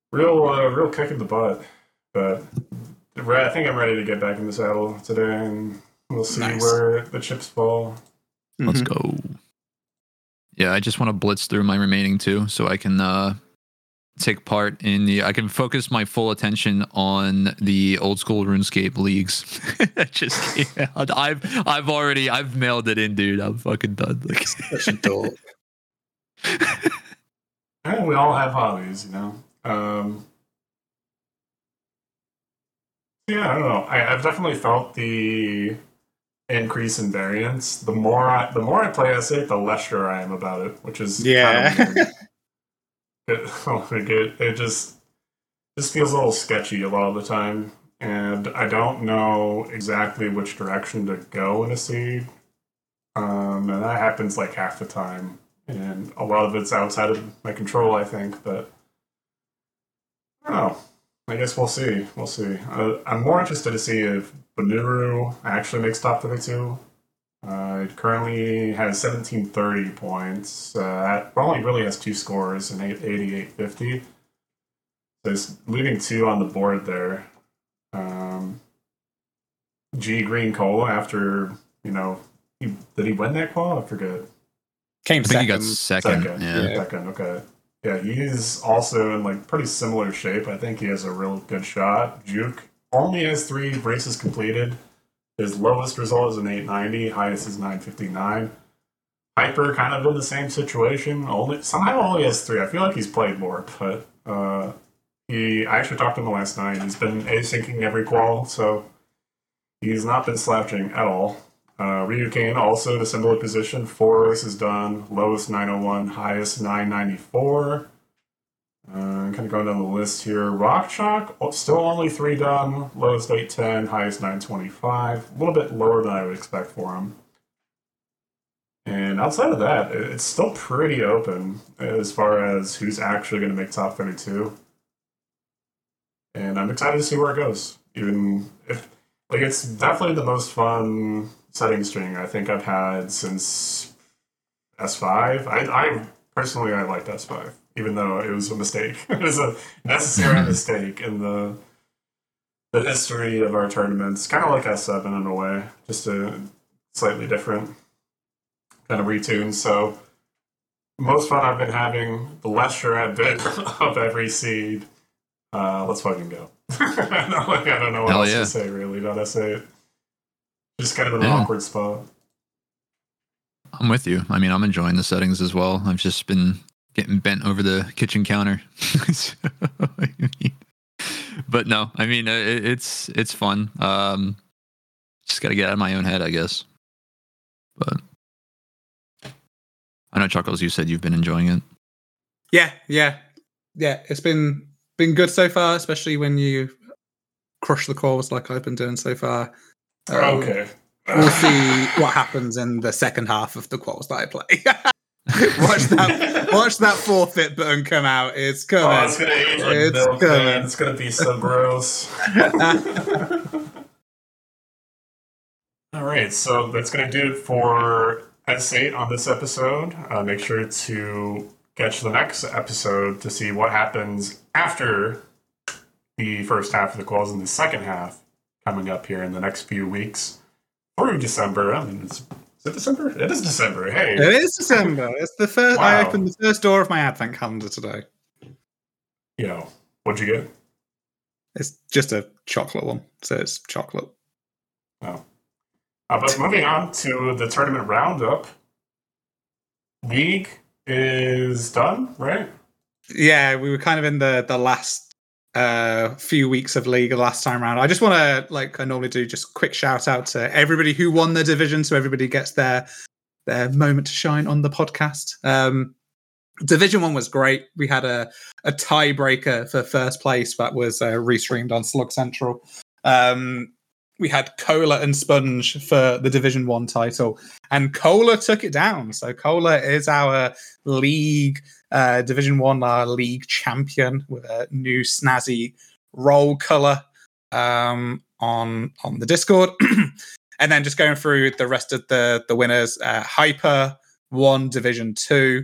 real, uh, real kick in the butt. But I think I'm ready to get back in the saddle today, and we'll see nice. where the chips fall. Let's mm-hmm. go. Yeah, I just want to blitz through my remaining two so I can uh, take part in the. I can focus my full attention on the old school RuneScape leagues. just yeah, I've I've already I've mailed it in, dude. I'm fucking done. Like, such a dog. Yeah, we all have hobbies, you know. Um, yeah, I don't know. I, I've definitely felt the increase in variance. The more I, the more I play S eight, the less sure I am about it, which is yeah. Kind of it, like it, it just just feels a little sketchy a lot of the time, and I don't know exactly which direction to go in a seed. Um, and that happens like half the time. And a lot of it's outside of my control, I think, but I don't know. I guess we'll see. We'll see. Uh, I'm more interested to see if Benuru actually makes top thirty-two. Uh, it currently has seventeen thirty points. Uh, it only really has two scores, an eight eighty, eight fifty. So it's leaving two on the board there. Um, G Green Cola after, you know, he, did he win that qual? I forget. Came I think second. he got second. Second. Yeah. yeah. Second, okay. Yeah, he's also in like pretty similar shape. I think he has a real good shot. Juke only has three races completed. His lowest result is an eight ninety, highest is nine fifty-nine. Hyper kind of in the same situation. Only somehow only has three. I feel like he's played more, but uh, he. I actually talked to him last night. He's been asyncing every qual, so he's not been slouching at all. Uh, Ryukane also in a similar position. Four races done. Lowest nine oh one, highest nine ninety-four. Uh, kind of going down the list here. Rockchalk, still only three done. Lowest eight ten, highest nine twenty-five. A little bit lower than I would expect for him. And outside of that, it's still pretty open as far as who's actually going to make top thirty-two. And I'm excited to see where it goes. Even if, like, it's definitely the most fun setting string I think I've had since S five. I, I personally, I liked S five, even though it was a mistake. It was a necessary mistake in the the history of our tournaments. Kind of like S seven in a way, just a slightly different kind of retune. So most fun I've been having, the less sure I've been of every seed. Uh, let's fucking go. I don't know what Hell else yeah. to say, really. Don't I say it? Just kind of an yeah. awkward spot. I'm with you. I mean, I'm enjoying the settings as well. I've just been getting bent over the kitchen counter. so, I mean, but no, I mean, it, it's it's fun. Um, just got to get out of my own head, I guess. But I know, Chuckles, you said you've been enjoying it. Yeah, yeah, yeah. It's been been good so far, especially when you crush the cores like I've been doing so far. Um, okay. We'll see what happens in the second half of the quals that I play. watch that watch that forfeit button come out. It's coming. Oh, it's gonna age like it's milk, coming. Man. It's gonna be so gross. All right, so that's gonna do it for S eight on this episode. Uh, make sure to catch the next episode to see what happens after the first half of the quals in the second half, coming up here in the next few weeks through December. I mean, it's, is it December? It is December. Hey, it is December. It's the first. Wow. I opened the first door of my Advent calendar today. You know, what'd you get? It's just a chocolate one, so it's chocolate. Oh, uh, but moving on to the tournament roundup. League is done, right? Yeah, we were kind of in the the last. Uh, few weeks of league last time around. I just want to, like I normally do, just quick shout out to everybody who won the division, so everybody gets their their moment to shine on the podcast. Um, Division One was great. We had a a tiebreaker for first place that was uh, restreamed on Slug Central. Um, we had Cola and Sponge for the Division One title, and Cola took it down. So Cola is our league. Uh, Division One, our league champion with a new snazzy roll color um, on on the Discord, and then just going through the rest of the the winners. Uh, Hyper won Division Two.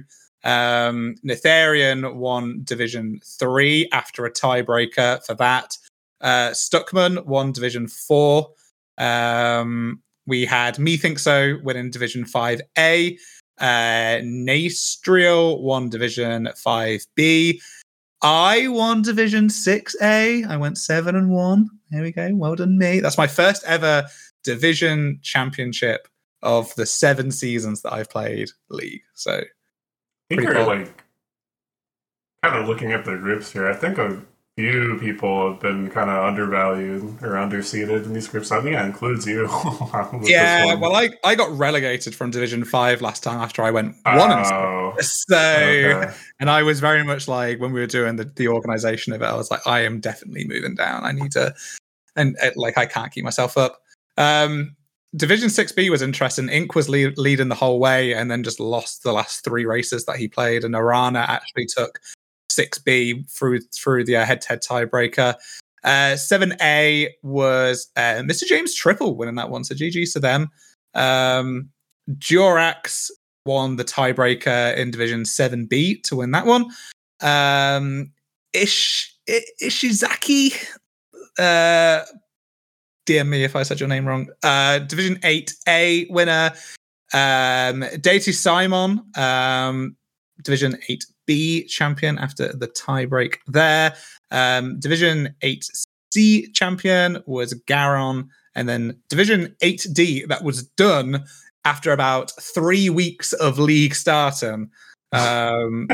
Um, Nitharian won Division three after a tiebreaker for that. Uh, Stuckman won Division four. Um, we had Me Think So winning Division five A. Uh, Nastriel won Division five B. I won Division six A. I went seven and one. There we go. Well done, me. That's my first ever division championship of the seven seasons that I've played League. So, I think pretty you're cool. like kind of looking at the groups here. I think a few people have been kind of undervalued or underseeded in these groups. I think that includes you. with Yeah, this one. well, I, I got relegated from Division five last time after I went one and Oh, so, okay. and I was very much like, when we were doing the, the organization of it, I was like, I am definitely moving down. I need to, and uh, like, I can't keep myself up. Um, Division six B was interesting. Ink was lead, leading the whole way and then just lost the last three races that he played. And Arana actually took six B through through the uh, head-to-head tiebreaker. Uh, seven A was uh, Mister James Triple winning that one. So G G's to them. Um, Durax won the tiebreaker in Division seven B to win that one. Um, Ish, I- Ishizaki, uh, D M me if I said your name wrong. Uh, Division eight A winner. Um, Deity Simon, um, Division eight B champion after the tiebreak there. Um, Division eight C champion was Garon. And then Division eight D, that was done after about three weeks of league starting. Um,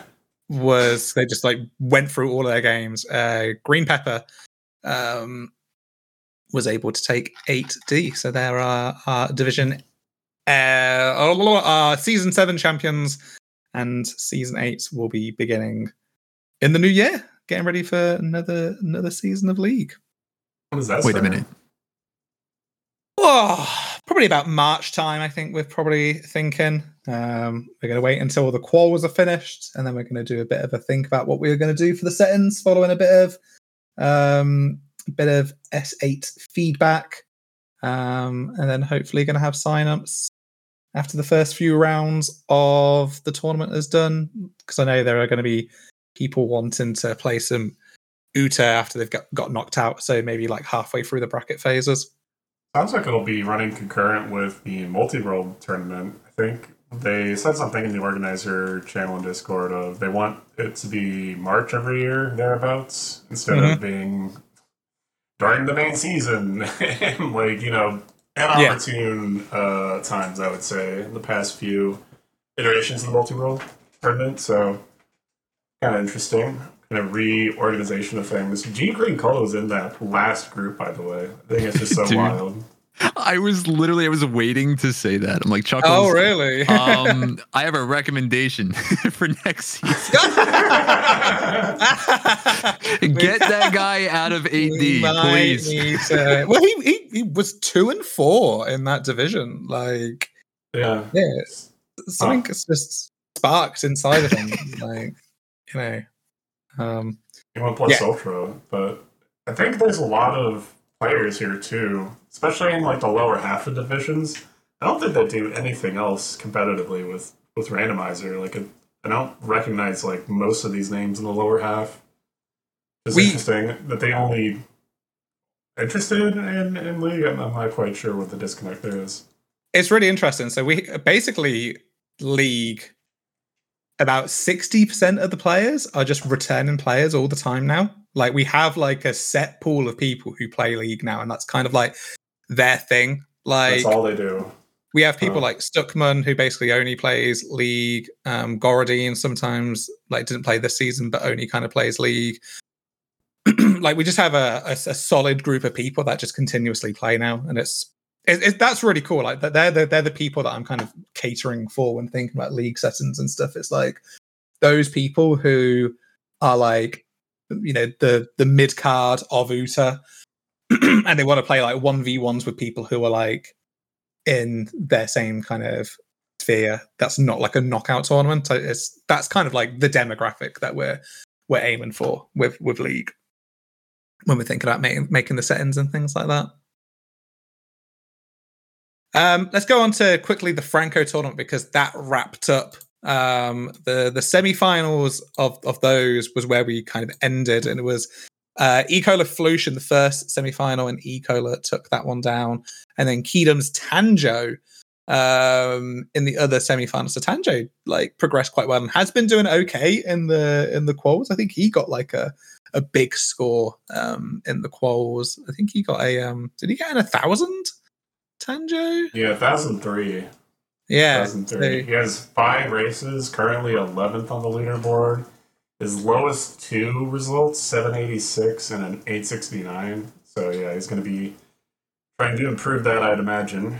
was they just like went through all of their games. Uh, Green Pepper um, was able to take eight D. So there are our Division uh, uh, Season seven champions, and Season eight will be beginning in the new year, getting ready for another another season of League. What does that Wait say? a minute. Oh, probably about March time, I think we're probably thinking. Um, we're going to wait until the quals are finished, and then we're going to do a bit of a think about what we're going to do for the settings, following a bit of um, a bit of S eight feedback, um, and then hopefully going to have signups after the first few rounds of the tournament is done, because I know there are going to be people wanting to play some Uta after they've got, got knocked out, so maybe like halfway through the bracket phases. Sounds like it'll be running concurrent with the multi-world tournament. I think they said something in the organizer channel in Discord of they want it to be March every year, thereabouts, instead Mhm. of being during the main season. And, like, you know, Yeah. inopportune uh, times, I would say, in the past few iterations of the multi-world tournament. So, kind of interesting. Kind of reorganization of things. G Green Colo is in that last group, by the way. I think it's just so Dude. wild. I was literally I was waiting to say that. I'm like, Chuckles. Oh, really? um, I have a recommendation for next season. Get that guy out of A D, We might please. need to- Well, he, he he was two and four in that division. Like, Yeah. yeah, something is just sparked inside of him. Like, you know, um, You want to play Yeah. Sultra, but I think there's a lot of players here too, especially in like the lower half of divisions. I don't think they do anything else competitively with with randomizer. Like, it, I don't recognize like most of these names in the lower half. It's We- interesting that they only interested in in League. I'm, I'm not quite sure what the disconnect there is. it's really interesting. So we basically League. About sixty percent of the players are just returning players all the time now. Like, we have like a set pool of people who play League now, and that's kind of like their thing. Like, That's all they do. we have people Oh. like Stuckman, who basically only plays League. Um, Gorodine sometimes like didn't play this season, but only kind of plays League. Like, we just have a, a, a solid group of people that just continuously play now, and it's it, it, that's really cool. Like, they're the, they're the people that I'm kind of catering for when thinking about League settings and stuff. It's like those people who are like, you know, the the mid card of Uta, and they want to play like one v ones with people who are like in their same kind of sphere. That's not like a knockout tournament. So it's that's kind of like the demographic that we're we're aiming for with with League when we're thinking about making making the settings and things like that. Um, let's go on to quickly the Franco tournament, because that wrapped up Um, the the semi-finals of of those was where we kind of ended, and it was uh, Ecola Flush in the first semi-final, and Ecola took that one down, and then Kedum's Tanjo um, in the other semi-final. So Tanjo like progressed quite well and has been doing okay in the in the quals. I think he got like a a big score um, in the quals. I think he got a um, did he get an a thousand? Tanjo? Yeah, one thousand three. Yeah. So he has five races, currently eleventh on the leaderboard. His lowest two results, seven eighty-six and an eight sixty-nine. So yeah, he's going to be trying to improve that, I'd imagine.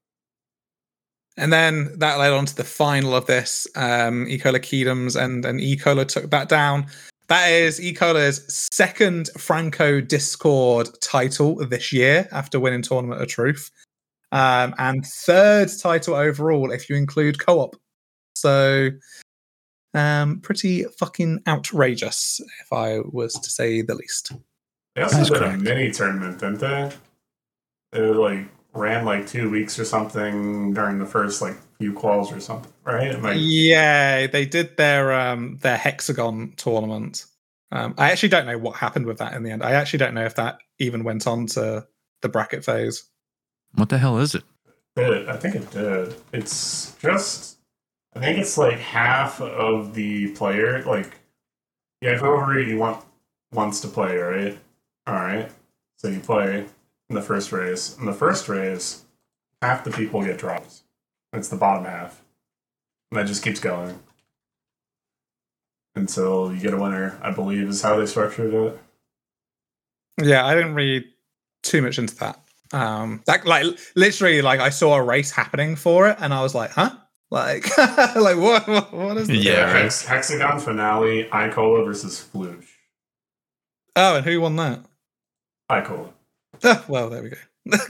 And then that led on to the final of this. Um, Ecola Kedums and, and Ecola took that down. That is Ecola's second Franco Discord title this year after winning Tournament of Truth. Um, and third title overall if you include co-op. So um, pretty fucking outrageous, if I was to say the least. They also did a mini tournament, didn't they? It like ran like two weeks or something during the first like few quals or something, right? Like, yeah, they did their um, their hexagon tournament. Um, I actually don't know what happened with that in the end. I actually don't know if that even went on to the bracket phase. What the hell is it? It, I think it did. It's just, I think it's like half of the player, like, yeah, whoever you want wants to play, right? All right. So you play in the first race. In the first race, half the people get dropped. It's the bottom half. And that just keeps going until you get a winner, I believe, is how they structured it. Yeah, I didn't read too much into that. Um, that like literally, like I saw a race happening for it, and I was like, "Huh? Like, like what? What, what is this?" Yeah, Hex- Hexagon finale, Icola versus Flush. Oh, and who won that? Icola. Oh, well, there we go.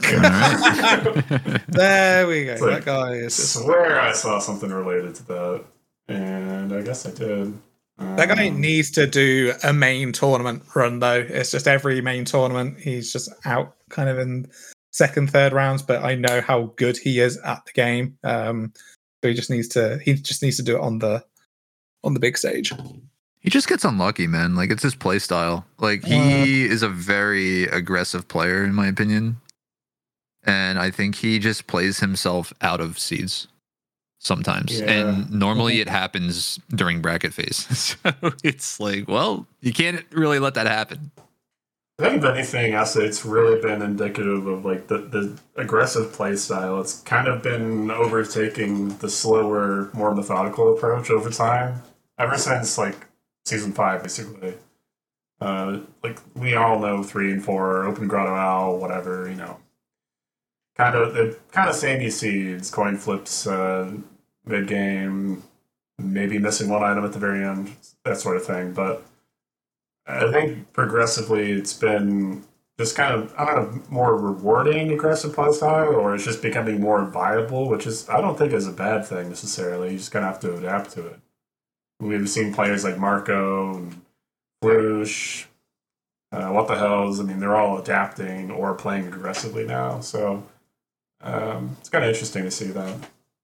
There we go. Like, that guy is. I swear I saw something related to that, and I guess I did. Um, That guy needs to do a main tournament run, though. It's just every main tournament, he's just out kind of in second, third rounds. But I know how good he is at the game, um, so he just needs to. He just needs to do it on the on the big stage. He just gets unlucky, man. Like it's his play style. Like he uh, is a very aggressive player, in my opinion, and I think he just plays himself out of seeds. Sometimes, yeah. And normally it happens during bracket phase. So it's like, well, you can't really let that happen. I think if anything else, it's really been indicative of like the, the aggressive play style. It's kind of been overtaking the slower, more methodical approach over time. Ever since like season five, basically. Uh, like we all know three and four, Open Grotto Owl, whatever, you know. Kind of the kind of samey seeds, coin flips, uh, mid game, maybe missing one item at the very end, that sort of thing. But I think progressively it's been just kind of, I don't know, more rewarding aggressive playstyle, or it's just becoming more viable, which is, I don't think is a bad thing necessarily. You just kind of have to adapt to it. We've seen players like Marco and Flush, uh, what the hells, I mean, they're all adapting or playing aggressively now, so um, it's kind of interesting to see that.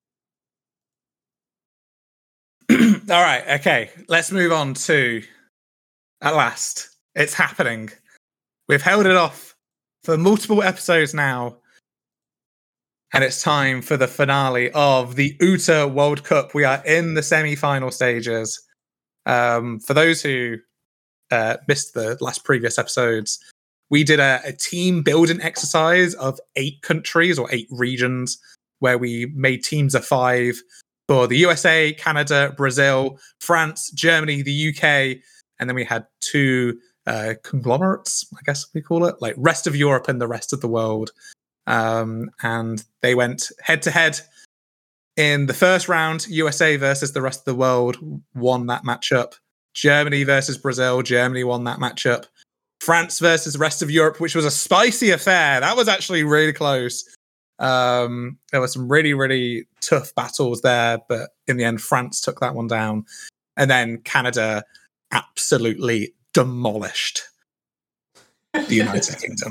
All right, okay, let's move on to, at last, it's happening. We've held it off for multiple episodes now, and it's time for the finale of the Uta World Cup. We are in the semi-final stages. Um, for those who uh, missed the last previous episodes, we did a, a team building exercise of eight countries or eight regions where we made teams of five for the U S A, Canada, Brazil, France, Germany, the U K, and then we had two uh, conglomerates, I guess we call it, like rest of Europe and the rest of the world. Um, and they went head to head in the first round. U S A versus the rest of the world won that matchup. Germany versus Brazil, Germany won that matchup. France versus the rest of Europe, which was a spicy affair. That was actually really close. Um, there were some really, really tough battles there, but in the end, France took that one down. And then Canada absolutely demolished the United Kingdom.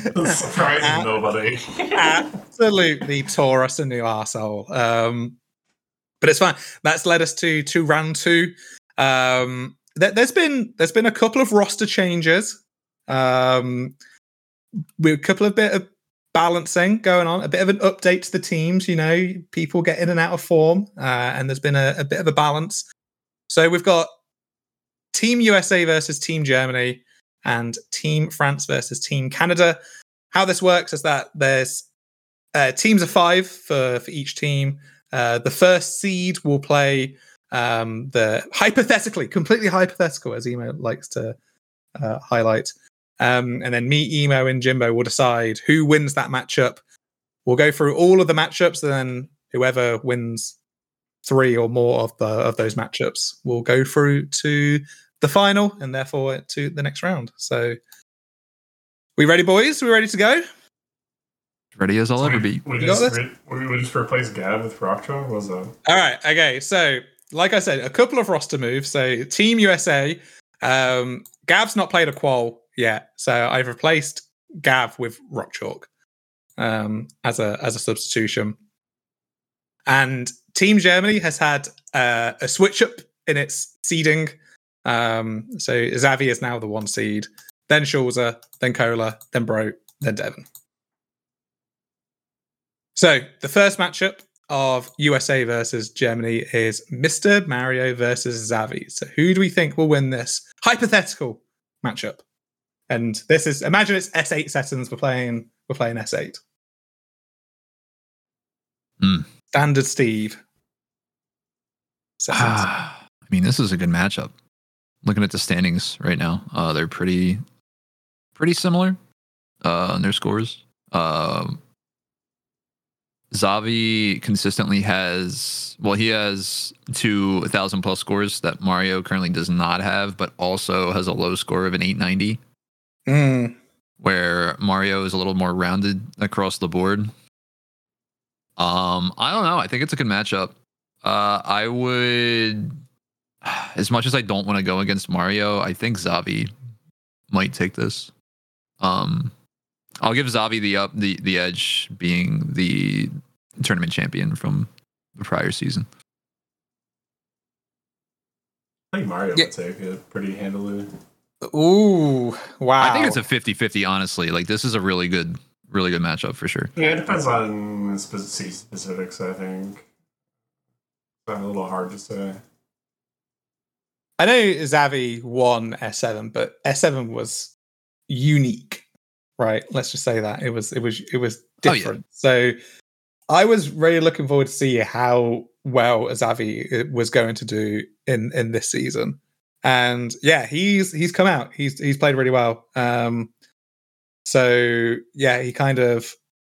Surprising nobody. Absolutely tore us a new arsehole. Um, but it's fine. That's led us to to round two. Um, there, there's been there's been a couple of roster changes. Um, with a couple of bit of balancing going on, a bit of an update to the teams. You know, people get in and out of form, uh, and there's been a, a bit of a balance. So we've got Team U S A versus Team Germany and Team France versus Team Canada. How this works is that there's uh, teams of five for, for each team. Uh, the first seed will play um, the hypothetically, completely hypothetical, as Emo likes to uh, highlight. Um, and then me, Emo, and Jimbo will decide who wins that matchup. We'll go through all of the matchups, and then whoever wins three or more of the of those matchups will go through to the final, and therefore to the next round. So, we ready, boys? We ready to go? Ready as I'll So ever we, be. We You just, got re- we, we just replaced Gav with Rockjaw? What was that? All right. Okay. So, like I said, a couple of roster moves. So, Team U S A, um, Gav's not played a qual yet, so I've replaced Gav with Rock Chalk um, as a as a substitution. And Team Germany has had uh, a switch up in its seeding. Um, so Xavi is now the one seed, then Schulze, then Kohler, then Bro, then Devon. So the first matchup of U S A versus Germany is Mister Mario versus Xavi. So who do we think will win this hypothetical matchup? And this is, imagine it's S eight settings. We're playing, we're playing S eight. Mm. Standard Steve. Settings. I mean, this is a good matchup. Looking at the standings right now, uh, they're pretty, pretty similar uh, in their scores. Uh, Xavi consistently has, well, he has two thousand plus scores that Mario currently does not have, but also has a low score of an eight ninety. Mm. Where Mario is a little more rounded across the board. Um, I don't know. I think it's a good matchup. Uh, I would, as much as I don't want to go against Mario, I think Xavi might take this. Um, I'll give Xavi the up the the edge, being the tournament champion from the prior season. I think Mario Yeah. would take it pretty handily. Ooh, wow. I think it's a fifty-fifty, honestly. Like, this is a really good, really good matchup for sure. Yeah, it depends on spe- specifics, I think. It's a little hard to say. I know Xavi won S seven, but S seven was unique, right? Let's just say that it was it was it was Oh, yeah. different. So I was really looking forward to see how well Xavi was going to do in in this season. And yeah, he's he's come out. He's he's played really well. Um, so yeah, he kind of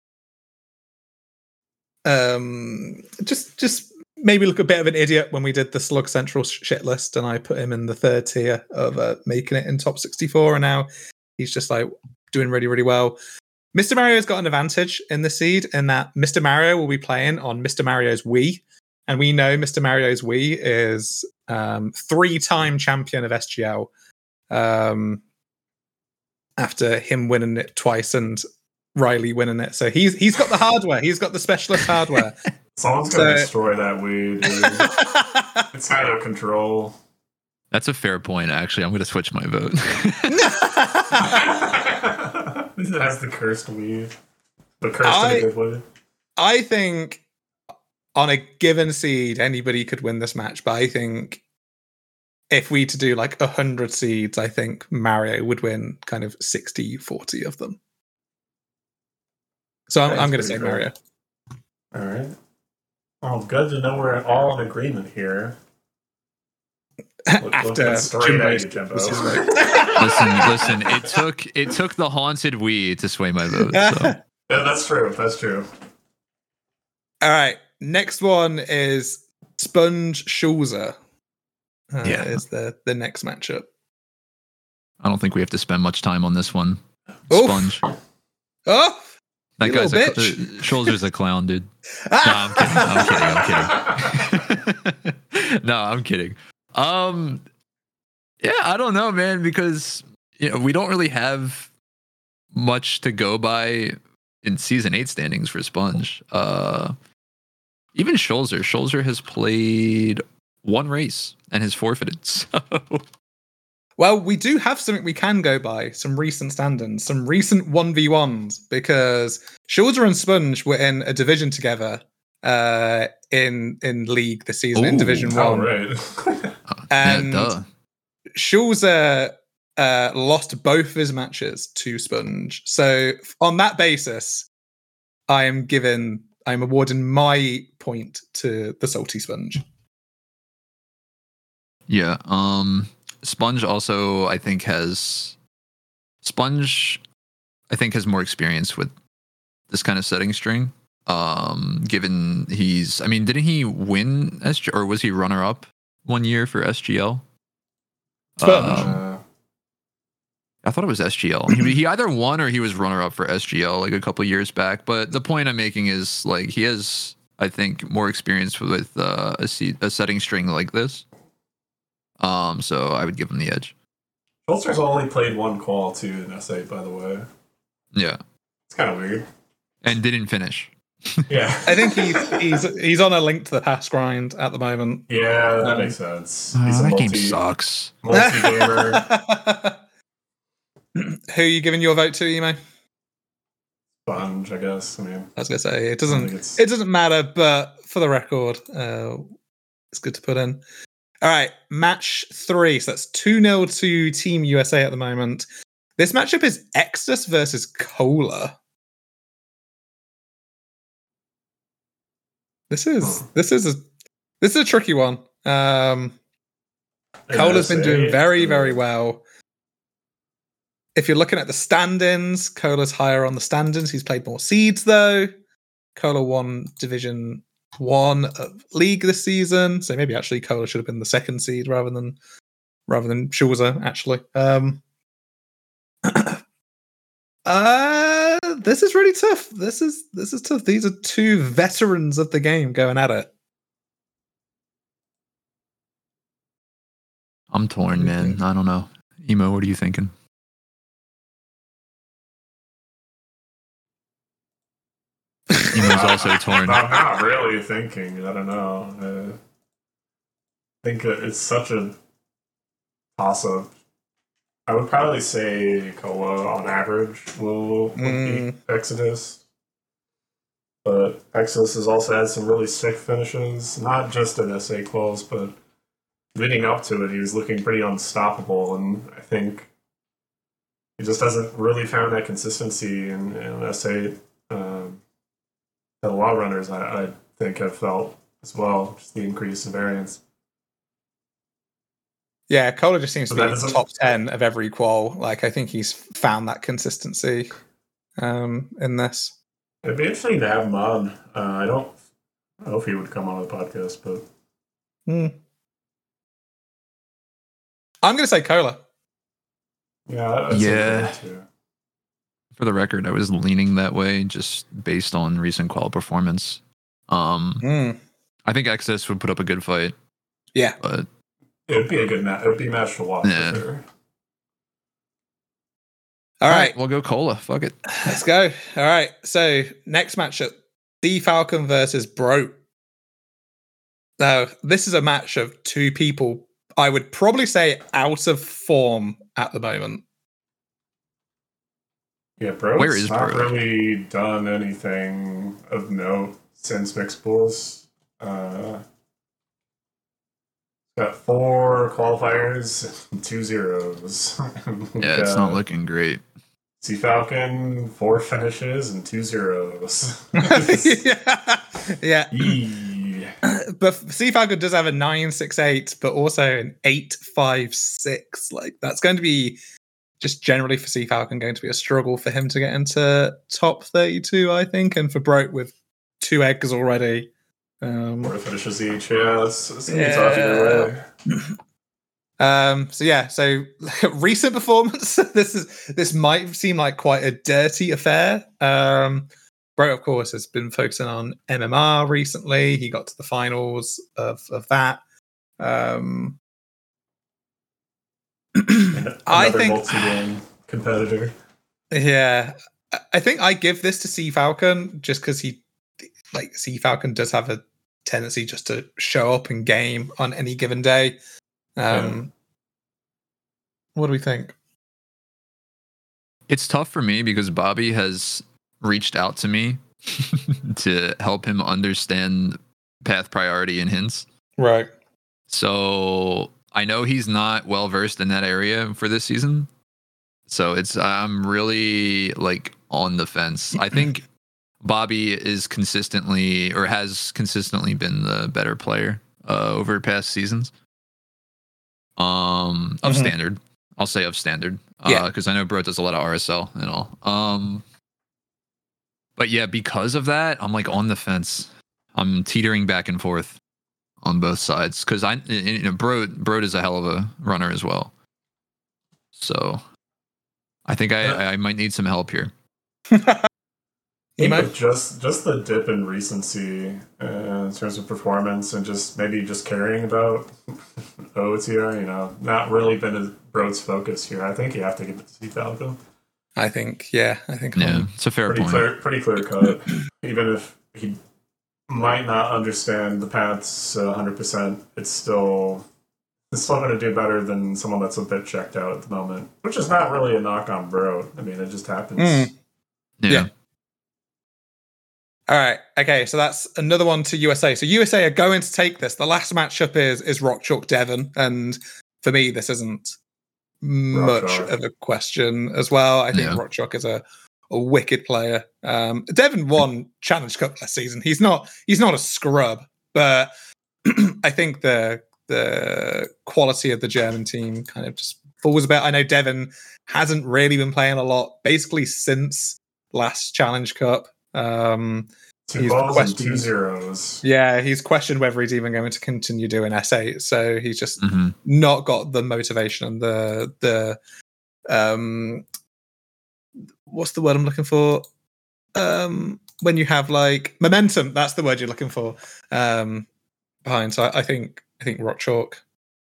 um, just just maybe look a bit of an idiot when we did the Slug Central shit list, and I put him in the third tier of uh, making it in top sixty-four, and now he's just like doing really really well. Mister Mario's got an advantage in the seed in that Mister Mario will be playing on Mister Mario's Wii. And we know Mister Mario's Wii is um, three-time champion of S G L um, after him winning it twice and Riley winning it. So he's he's got the hardware. He's got the specialist hardware. Someone's gonna So- destroy that weed, dude. It's out of control. That's a fair point, actually. I'm going to switch my vote. It has the cursed weed. The cursed I- in a good way. I think on a given seed, anybody could win this match, but I think if we to do like one hundred seeds, I think Mario would win kind of sixty forty of them. So I'm, That's I'm going to pretty say fair. Mario. All right. Oh, good to know we're all in agreement here. Look- After looking straight at Jimbo's- you, Jimbo. was his vote. listen, listen. It took it took the haunted Wii to sway my vote. So. Yeah, that's true. That's true. All right. Next one is Sponge Schulze. Uh, Yeah. is the the next matchup. I don't think we have to spend much time on this one. Oof. Sponge. Oh, That you guy's a, little uh, bitch. Shoulder's a clown, dude. No, I'm kidding. I'm kidding. I'm kidding. no, I'm kidding. Um, yeah, I don't know, man, because you know we don't really have much to go by in season eight standings for Sponge. Uh, Even Scholzer. Scholzer has played one race and has forfeited. So. Well, we do have something we can go by, some recent stand-ins, some recent one v ones, because Scholzer and Sponge were in a division together uh, in in League this season, Ooh, in Division Oh, one. right. And yeah, duh. Scholzer uh, lost both his matches to Sponge. So on that basis, I am given, I'm awarding my point to the Salty Sponge. Yeah. Um, Sponge also, I think, has Sponge. I think has more experience with this kind of setting string. Um, given he's, I mean, didn't he win S G, or was he runner up one year for S G L? Sponge. Um, Uh, I thought it was S G L. He, he either won or he was runner up for S G L like a couple years back. But the point I'm making is like he has, I think, more experience with uh, a, se- a setting string like this. Um, so I would give him the edge. Scholzer's only played one qual too in S eight, by the way. Yeah, It's kind of weird. and didn't finish. Yeah. I think he's he's he's on a Link to the Past grind at the moment. Yeah, that Um, makes sense. Oh, He's a that multi, game sucks. multi-gamer Who are you giving your vote to, Emo? sponge, I guess. I mean, I was gonna say it I doesn't think it's it doesn't matter, but for the record, uh, it's good to put in. All right, match three. So that's two nil to Team U S A at the moment. This matchup is Exodus versus Cola. This is Hmm. this is a this is a tricky one. Um, in Cola's been S doing eight, very, uh, very well. If you're looking at the stand-ins, Cola's higher on the stand-ins. He's played more seeds though. Cola won Division One of League this season, so maybe actually Cola should have been the second seed rather than rather than Schulze, actually. Um, uh, this is really tough. This is this is tough. These are two veterans of the game going at it. I'm torn, What do you man. think? I don't know. Emo, what are you thinking? Emo's also torn. I'm not really thinking. I don't know. Uh, I think that it's such a toss-up. I would probably say Koa on average will, will Mm. beat Exodus. But Exodus has also had some really sick finishes, not just in S A quals, but leading up to it, he was looking pretty unstoppable, and I think he just hasn't really found that consistency in, in S eight. Um, that a lot of runners, I, I think, have felt as well, just the increase in variance. Yeah, Cola just seems to But that be doesn't- top ten of every qual. Like I think he's found that consistency um, in this. It'd be interesting to have him on. Uh, I don't I don't know if he would come on the podcast, but Hmm. I'm going to say Cola. yeah, that's Yeah. a good too. For the record, I was leaning that way just based on recent qual performance. Um, Hmm. I think Exodus would put up a good fight, Yeah. but It would be a good match. It would be a match to watch Yeah. for sure. All right, we'll go Cola. Fuck it. let's go. All right, so next matchup, D Falcon versus Bro. Now, this is a match of two people I would probably say out of form at the moment. Yeah, bro. Where is not Bro? really done anything of note since mixed pools. Uh, got four qualifiers, and two zeros. Yeah, it's not looking great. Sea Falcon, four finishes and two zeros. yeah. yeah. Yee. But Sea Falcon does have a nine six eight, but also an eight five six. Like that's going to be just generally for Sea Falcon going to be a struggle for him to get into top thirty-two, I think, and for Broke with two eggs already. Um, Four finishes each. Yeah, it's, it's gonna be Yeah. tough either way. Um, so yeah, so recent performance. this is this might seem like quite a dirty affair. Um, Bro, of course, has been focusing on M M R recently. He got to the finals of of that. Um, And I another think, multi-game competitor. yeah, I- I think I give this to Sea Falcon just because he, like, Sea Falcon does have a tendency just to show up in game on any given day. Um, yeah. What do we think? It's tough for me because Bobby has reached out to me to help him understand path priority and hints. Right. So I know he's not well versed in that area for this season. So it's I'm really like on the fence. I think Bobby is consistently or has consistently been the better player uh, over past seasons. Um, of mm-hmm. standard, I'll say of standard. Uh, yeah, because I know Bro does a lot of R S L and all. Um, but yeah, because of that, I'm like on the fence. I'm teetering back and forth on both sides because I, you know, Bro Bro is a hell of a runner as well. So I think I, I might need some help here. You might just just the dip in recency uh, in terms of performance and just maybe just caring about O T R, you know, not really been a Broad's focus here. I think you have to give it to C Falco. I think, yeah, I think yeah, I'm, it's a fair pretty point. Clear, pretty clear cut. Even if he might not understand the paths one hundred percent, it's still it's still going to do better than someone that's a bit checked out at the moment, which is not really a knock on Bro. I mean, it just happens. Mm. Yeah. yeah. All right. Okay. So that's another one to U S A. So U S A are going to take this. The last matchup is is Rock Chalk Devon, and for me, this isn't much Rock of a question as well. I think yeah. Rock Chalk is a, a wicked player. Um, Devon won Challenge Cup last season. He's not he's not a scrub, but I think the the quality of the German team kind of just falls a bit. I know Devon hasn't really been playing a lot basically since last Challenge Cup. Um, two he's balls and two zeros. Yeah, he's questioned whether he's even going to continue doing S eight. So he's just mm-hmm. not got the motivation and the the um, what's the word I'm looking for? Um, when you have like momentum, that's the word you're looking for. Um, behind. So I, I think I think Rock Chalk.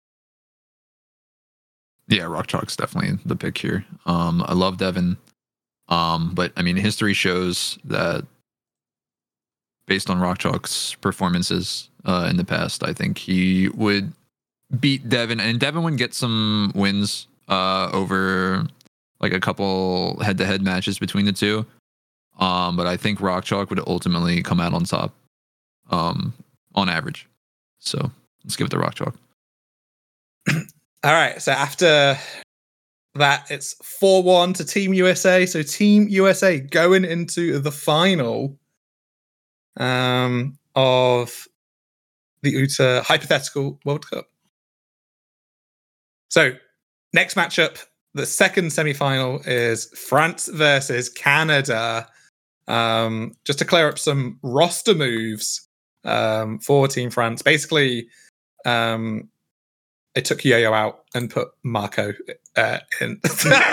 Yeah, Rock Chalk's definitely the pick here. Um, I love Devon. Um, but I mean, history shows that based on Rock Chalk's performances uh, in the past, I think he would beat Devon, and Devon would get some wins uh, over like a couple head-to-head matches between the two. Um, but I think Rock Chalk would ultimately come out on top um, on average. So let's give it to Rock Chalk. All right. So after that, it's four one to Team U S A. So Team U S A going into the final um, of the U T A Hypothetical World Cup. So next matchup, the second semi-final is France versus Canada. Um, just to clear up some roster moves um, for Team France. Basically, um, it took Yo-Yo out and put Marco uh, in,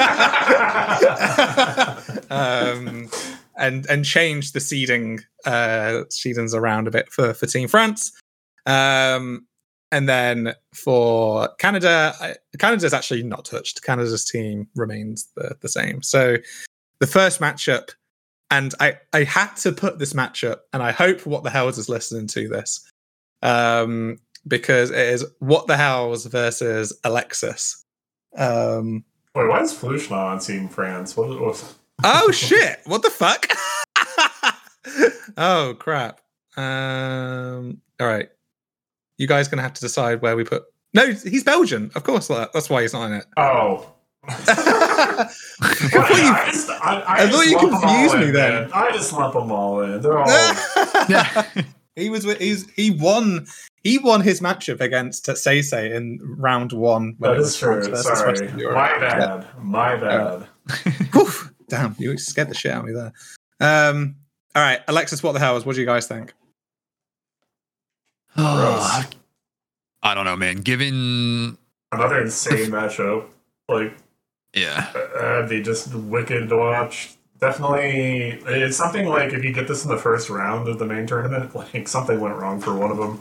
um, and and changed the seeding uh, seedings around a bit for, for Team France. Um, and then for Canada, I, Canada's actually not touched. Canada's team remains the, the same. So the first matchup, and I, I had to put this matchup, and I hope What the Hells is listening to this. Um, because it is What the Hells versus Alexis. Um, Wait, why is Flush not on Team France? What was? Oh shit! What the fuck? Oh crap! Um, all right, you guys gonna have to decide where we put. No, he's Belgian. Of course, that's why he's not in it. Oh. I thought you, I just, I, I I thought you confused me in, then. Man. I just lump them all in. They're all. Yeah. He was. He's. He won. He won his matchup against Seisei in round one. That is true. Sorry. My bad. Yeah. My bad. Uh, damn, you scared the shit out of me there. Um, all right, Alexis, What the Hells? What do you guys think? Oh, I don't know, man. Given another insane matchup, like yeah, that'd be just wicked to watch. Definitely, it's something like if you get this in the first round of the main tournament, like something went wrong for one of them.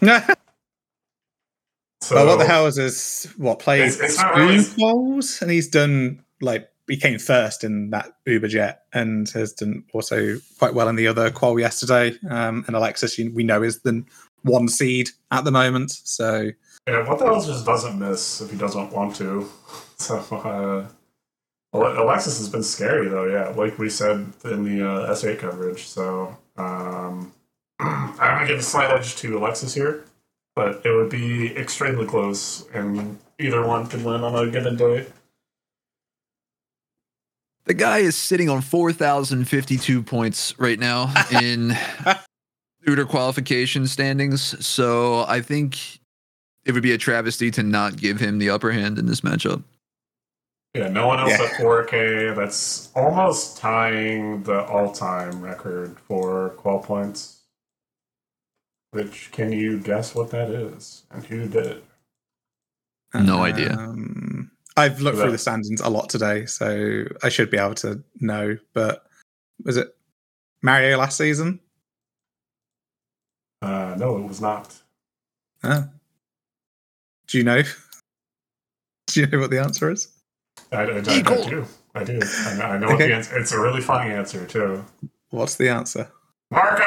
So, well, What the Hells is what played it's, it's two really... quals, and he's done like he came first in that Uber Jet, and has done also quite well in the other qual yesterday. Um, and Alexis, we know, is the one seed at the moment. So yeah, what the hell just doesn't miss if he doesn't want to. So uh, Alexis has been scary though. Yeah, like we said in the uh, S eight coverage. So um, I'm gonna give a slight edge to Alexis here, but it would be extremely close, and either one could win on a given day. The guy is sitting on four thousand fifty-two points right now in Uter qualification standings. So I think it would be a travesty to not give him the upper hand in this matchup. Yeah, no one else Yeah. at four K. That's almost tying the all-time record for qual points. Which, can you guess what that is? And who did it? No idea. Um, I've looked through the standings a lot today, so I should be able to know. But was it Mario last season? Uh, no, it was not. Oh. Do you know? Do you know what the answer is? I, I, I, I do. I do. I know, I know what Okay. the answer. It's a really funny answer too. What's the answer? Marco.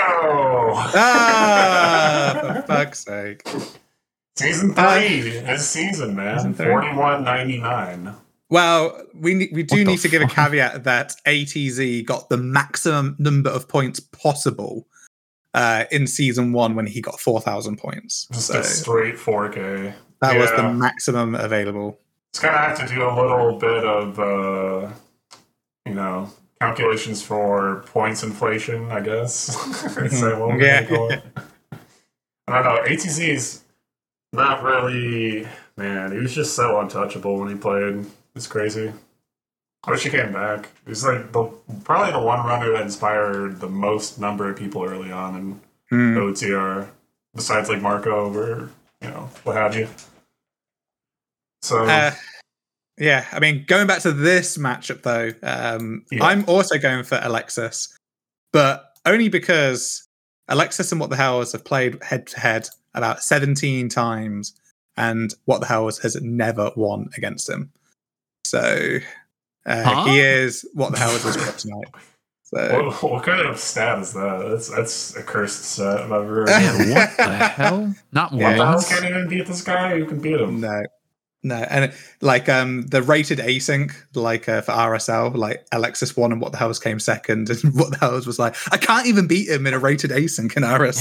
Ah, for fuck's sake! Season three. His season, man. Season three? Forty-one ninety-nine. Well, we ne- we do What the need to give a fuck? caveat that A T Z got the maximum number of points possible uh, in season one when he got four thousand points. Just So a straight four K. that was the Yeah. maximum available. It's gonna have to do a little bit of, uh, you know, calculations for points inflation, I guess. Is that what we're Yeah. gonna call it? I don't know. A T Z is not really. Man, he was just so untouchable when he played. It's crazy. I wish he came back. He's like the probably the one runner that inspired the most number of people early on in Hmm. O T R, besides like Marco or you know what have you. So. Uh, yeah, I mean, going back to this matchup though, um, Yeah. I'm also going for Alexis, but only because Alexis and What the Hells have played head to head about seventeen times, and What the Hells has never won against him. So uh, Huh? he is What the Hells' kryptonite. So What, what kind of stat is that? That's that's a cursed stat I've ever heard. Yeah, what the hell? Not What the hell once. can't even beat this guy? Who can beat him? no. No, and like um the rated async, like uh, for R S L, like Alexis won and What the Hells came second, and What the Hells was like, I can't even beat him in a rated async in R S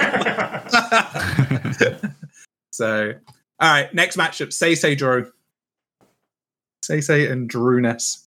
L. So, all right, next matchup: Say Say Drew, Say Say and Drewness.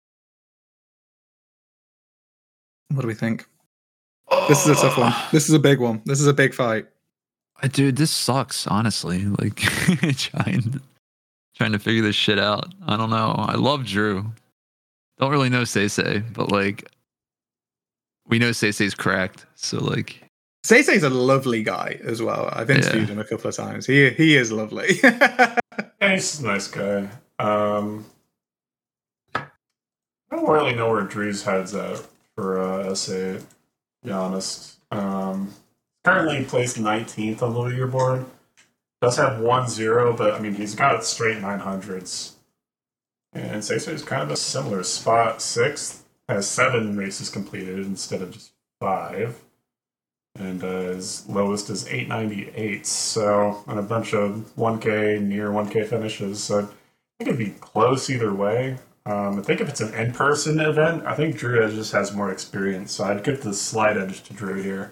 What do we think? This is a tough one. This is a big one. This is a big fight. Uh, Dude, this sucks, honestly. Like trying trying to figure this shit out. I don't know. I love Drew. Don't really know Say Say, but like we know Say Say's cracked. So like Say Say's a lovely guy as well. I've interviewed Yeah. him a couple of times. He he is lovely. Yeah, he's a nice guy. Um, I don't really know where Drew's head's at for uh, S A, to be honest. Um, currently placed nineteenth on the leaderboard. Does have one zero, but I mean, he's got straight nine hundreds. And Seiso is kind of a similar spot. Sixth, has seven races completed instead of just five. And uh, his lowest is eight ninety-eight, so and a bunch of one K, near one K finishes. So I think it'd be close either way. Um, I think if it's an in-person event, I think Drew just has more experience, so I'd give the slight edge to Drew here.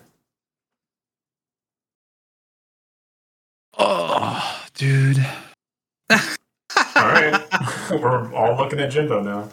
oh dude. All right, we're all looking at Jimbo now.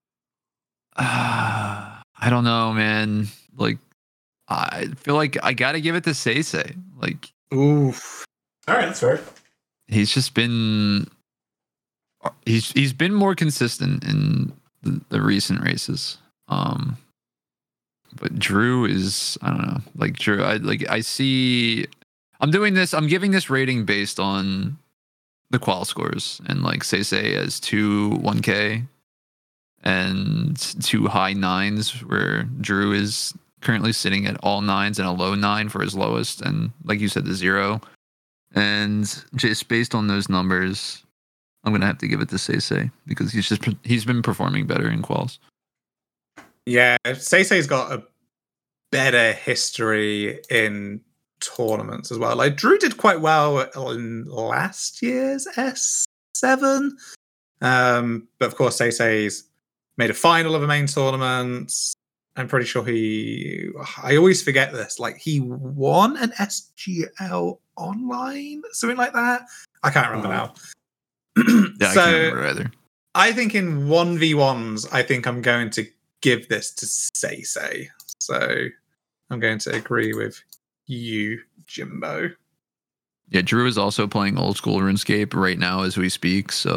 Uh, I don't know, man. Like I feel like I gotta give it to Say Say. Like Oof. All right, that's fair. he's just been he's he's been more consistent in the, the recent races. Um but Drew is I don't know. Like Drew I like I see I'm doing this I'm giving this rating based on the qual scores, and like Say Say as two one K and two high nines, where Drew is currently sitting at all nines and a low nine for his lowest, and like you said, the zero. And just based on those numbers, I'm gonna have to give it to Say Say because he's just he's been performing better in quals. Yeah, Say Say's got a better history in tournaments as well. Like Drew did quite well in last year's S seven. Um, but of course, Seisei's made a final of a main tournament. I'm pretty sure he. I always forget this. Like he won an S G L online, something like that. I can't remember Uh-huh. now. Yeah, So, I can't remember either. I think in one v ones, I think I'm going to give this to Seisei. So I'm going to agree with you, Jimbo. Yeah, Drew is also playing old school RuneScape right now as we speak. So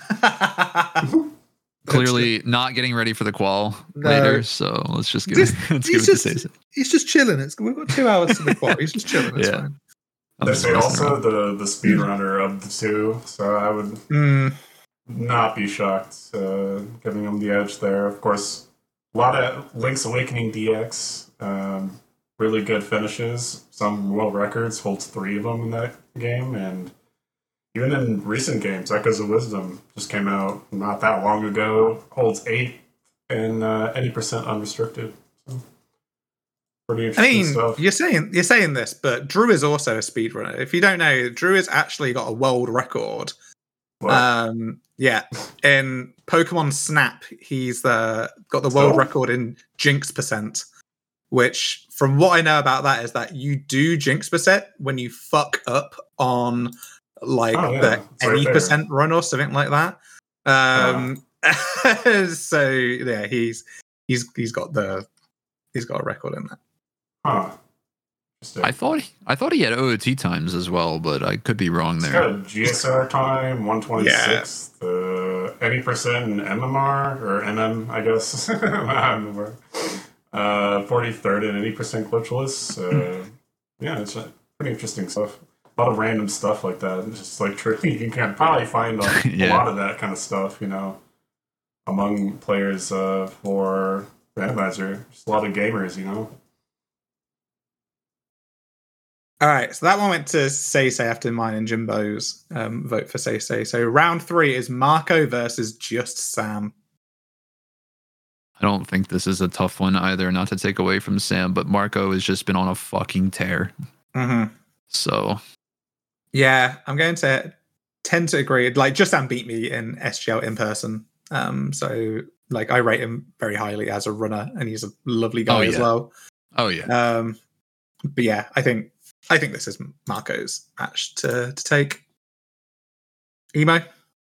clearly not getting ready for the qual No. later. So let's just give Just- it, let's give he's it just- to Seisei. He's just chilling. It's we've got two hours to the quad. He's just chilling. It's Yeah. fine. I'm They just say messing also around. the the speedrunner of the two, so I would Mm, not be shocked uh, giving him the edge there. Of course, a lot of Link's Awakening D X, um, really good finishes, some world records, holds three of them in that game, and even in recent games, Echoes of Wisdom just came out not that long ago, holds eight and uh, any percent unrestricted. So, pretty I interesting mean, stuff. you're saying you're saying this, but Drew is also a speedrunner. If you don't know, Drew has actually got a world record. What? Um, yeah, in Pokemon Snap, he's the got the world So? record in Jinx percent. Which, from what I know about that, is that you do Jinx percent when you fuck up on like Oh, yeah, the it's right any there. percent run or something like that. Um, so yeah, he's he's he's got the he's got a record in that. Huh. Interesting. I thought he, I thought he had O O T times as well, but I could be wrong It's there. got a G S R time, one twenty-sixth, uh, any percent in M M R, or N M, I guess. Not M M R. Uh, forty-third in any percent glitchless. Uh, yeah, it's uh, pretty interesting stuff. A lot of random stuff like that. It's just like tricky. You can probably find a, Yeah. a lot of that kind of stuff, you know, among players uh, for Randomizer. Just a lot of gamers, you know. All right, so that one went to Seisei after mine and Jimbo's um, vote for Seisei. So round three is Marco versus Just Sam. I don't think this is a tough one either, not to take away from Sam, but Marco has just been on a fucking tear. Mm-hmm. So Yeah, I'm going to tend to agree. Like, Just Sam beat me in S G L in person. Um, so, like, I rate him very highly as a runner, and he's a lovely guy Oh, as yeah. well. oh yeah. Um, but yeah, I think I think this is Marco's match to to take. Emo,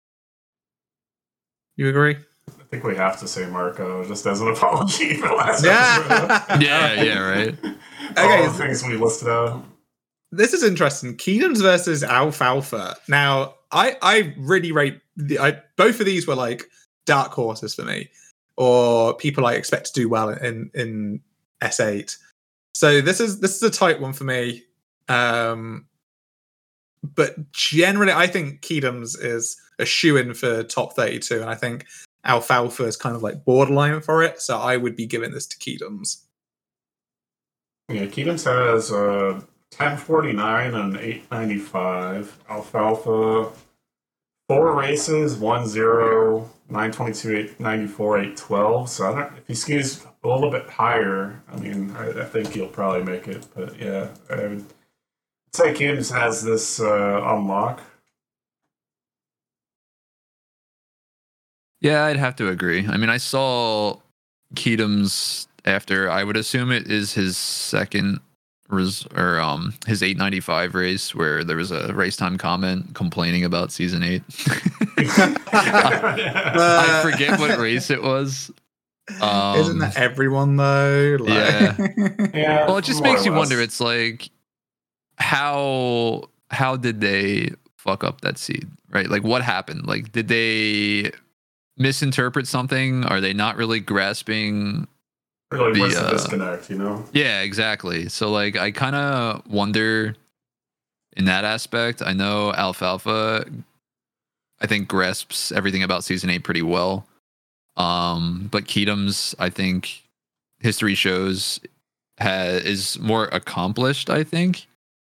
you agree? I think we have to say Marco just as an apology for last Yeah. episode. Yeah, yeah, right. All Okay. the things we listed out. This is interesting. Keenums versus Alfalfa. Now, I I really rate the, I, both of these were like dark horses for me, or people I expect to do well in in S eight. So this is this is a tight one for me. Um, but generally, I think Keedums is a shoe-in for top thirty-two, and I think Alfalfa is kind of like borderline for it. So I would be giving this to Keedums. Yeah, Keaton has uh, ten forty-nine and eight ninety-five. Alfalfa, four races, one zero, nine twenty-two, eight ninety-four, eight twelve. So I don't, if he skews a little bit higher, I mean, I, I think he'll probably make it. But yeah, I would say Keaton has this uh, unlock. Yeah, I'd have to agree. I mean, I saw Keatum's after. I would assume it is his second res- or um his eight ninety-five race where there was a race time comment complaining about season eight. I forget what race it was. Um, Isn't that everyone though? Like, yeah. Yeah, Well, it just more makes or you wonder. less. It's like how how did they fuck up that seed, right? Like what happened? Like did they misinterpret something? Are they not really grasping? Really, the, where's the uh, disconnect, you know? Yeah, exactly. So like I kind of wonder in that aspect. I know Alfalfa, I think, grasps everything about season eight pretty well. Um, but Keatum's, I think, history shows ha- is more accomplished. I think.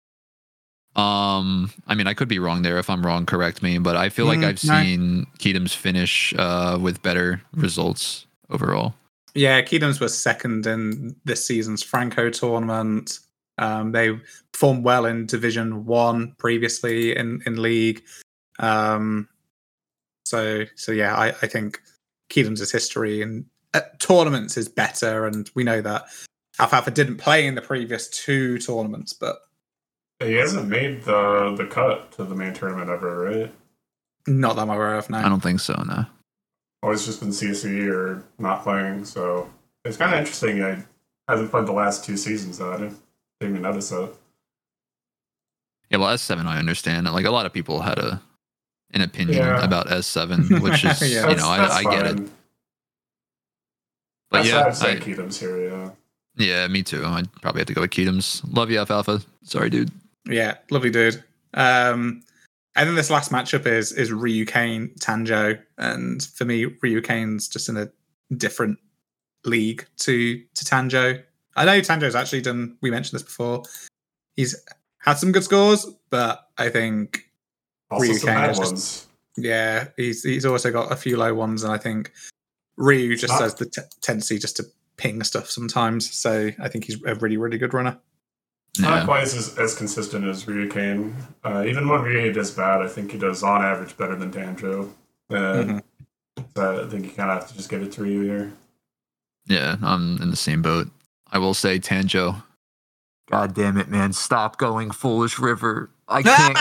Um, I mean, I could be wrong there. If I'm wrong, correct me. But I feel like Mm, I've no. seen Keatum's finish uh, with better results overall. Yeah, Keedums was second in this season's Franco tournament. Um, they performed well in Division One previously in in league. Um, so so yeah, I, I think Keelan's history in uh, tournaments is better, and we know that Alfalfa didn't play in the previous two tournaments, but he hasn't made the the cut to the main tournament ever, right? not that I'm aware of. No, I don't think so. No. Always just been C S E or not playing, so it's kind of interesting. I hasn't played the last two seasons though. I didn't, didn't even notice that. Yeah, well, S seven, I understand. Like a lot of people had a an opinion Yeah. about S seven, which is Yeah. you know That's- I, I that's get it. fine. But That's yeah, why I'd say I- Keatom's here. Yeah. Yeah, me too. I'd probably have to go with Keatums. Love you, Alfalfa. Sorry, dude. yeah, lovely dude. Um, and then this last matchup is is Ryu Kane Tanjo, and for me, Ryu Kane's just in a different league to to Tanjo. I know Tanjo's actually done. We mentioned this before. He's had some good scores, but I think Also Ryu some Kane bad is just- ones. yeah, he's he's also got a few low ones, and I think Ryu just Not- has the t- tendency just to ping stuff sometimes. So I think he's a really really good runner. Not Yeah. quite as, as consistent as Ryu Kane. Uh, even when Ryu does bad, I think he does on average better than Tanjo. And so I think you kind of have to just give it to Ryu here. Yeah, I'm in the same boat. I will say Tanjo. God damn it, man. Stop going Foolish River. I can't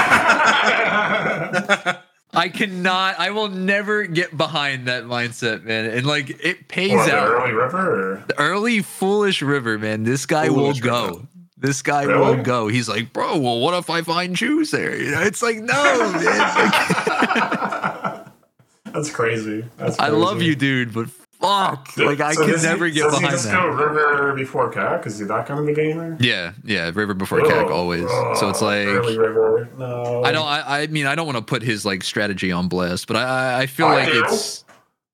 get I cannot I will never get behind that mindset, man. And like it pays What, the out. early river? Or? The early Foolish River, man. This guy Foolish will go. River. This guy Really? will go. He's like, bro, well, what if I find shoes there? You know, it's like, no, man. Like, That's crazy. That's I crazy. love you, dude, but fuck. Like, I So could does he- never get does behind he just that. go river before cat? Is he that kind of a gamer? Yeah, yeah, River before Cac Oh, always. So it's oh, like early river. No. I don't. I, I mean, I don't want to put his like strategy on blast, but I, I- I feel I like do. it's.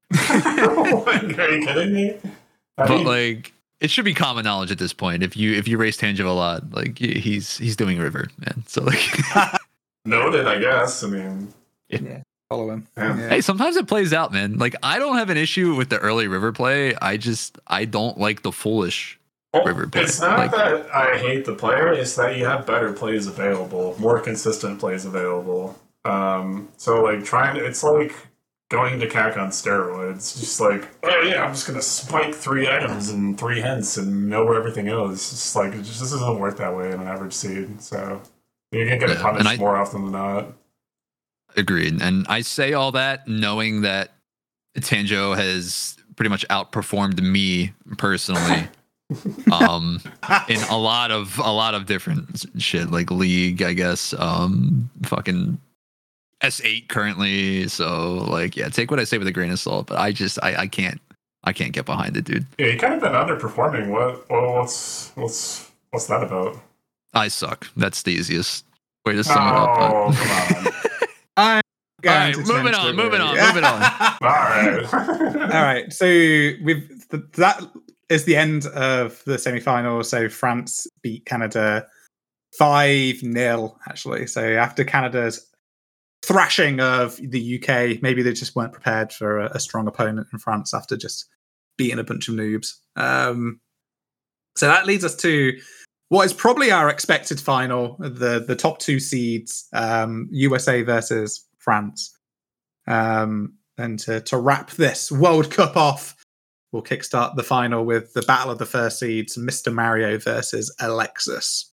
Like, are you kidding me? I But mean, like, it should be common knowledge at this point. If you if you race Tanjo a lot, like he- he's he's doing River, man. So like, noted, I guess. I mean, Follow him. Yeah. Yeah. hey, sometimes it plays out, man. Like I don't have an issue with the early River play. I just I don't like the foolish. well, River play, it's not like- that I hate the player. It's that you have better plays available, more consistent plays available. Um, so like trying to, it's like going to C A C on steroids. Just like, oh yeah, I'm just gonna spike three items and three hints and know where everything is. It's just like it just doesn't work that way in an average seed. So you're gonna get Yeah, punished and I- more often than not. Agreed. And I say all that knowing that Tanjo has pretty much outperformed me personally. um in a lot of a lot of different shit like league, I guess. Um fucking S eight currently. So like yeah, take what I say with a grain of salt, but I just I, I can't I can't get behind it, dude. Yeah, you kind of been underperforming. What? Well, what's what's what's that about? I suck. That's the easiest way to sum Oh, it up. come on. I'm going All right, to moving change on, the moving rule. on, moving on. All right. All right, so we've th- that is the end of the semi-final. So France beat Canada five nil, actually. So after Canada's thrashing of the U K, maybe they just weren't prepared for a, a strong opponent in France after just beating a bunch of noobs. Um, so that leads us to what is probably our expected final: the the top two seeds, um, U S A versus France. Um, and to, to wrap this World Cup off, we'll kickstart the final with the battle of the first seeds: Mister Mario versus Alexis.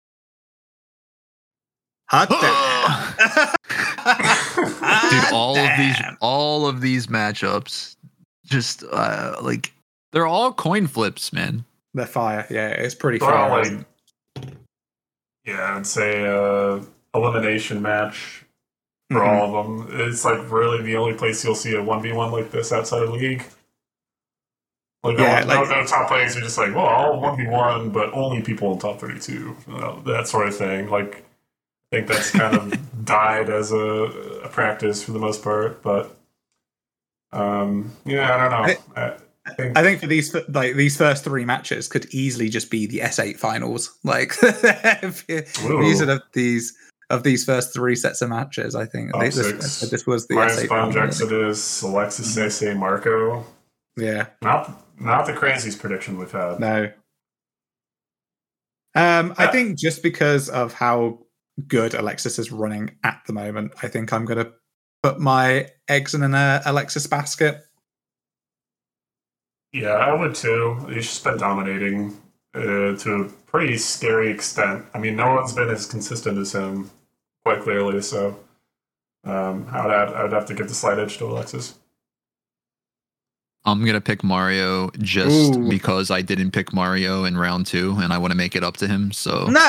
Hot damn. Dude, all of these Damn. all of these matchups just uh like they're all coin flips, man. They're fire. Yeah, it's pretty They're all fire. like, isn't it? yeah, I'd say uh, elimination match for Mhm. all of them. It's like really the only place you'll see a one v one like this outside of league. Like, Yeah, no, like- no, no top players are just like, well, all one v one, but only people in top thirty-two. You know, that sort of thing. Like, I think that's kind of died as a, a practice for the most part. But, um, yeah, I don't know. I, I think I think for these like these first three matches could easily just be the S eight finals. Like these are the, these of these first three sets of matches. I think Top they, this, six. this was the Ryan S eight Sponge, final. Exodus, Alexis, Sese, Marco. Yeah, Not not the craziest prediction we've had. no. Um, I Uh, think just because of how good Alexis is running at the moment, I think I'm going to put my eggs in an uh, Alexis basket. Yeah, I would too. He's just been dominating uh, to a pretty scary extent. I mean, no one's been as consistent as him, quite clearly. So um, I would have, I would have to give the slight edge to Alexis. I'm gonna pick Mario just Ooh. because I didn't pick Mario in round two, and I want to make it up to him. So, No.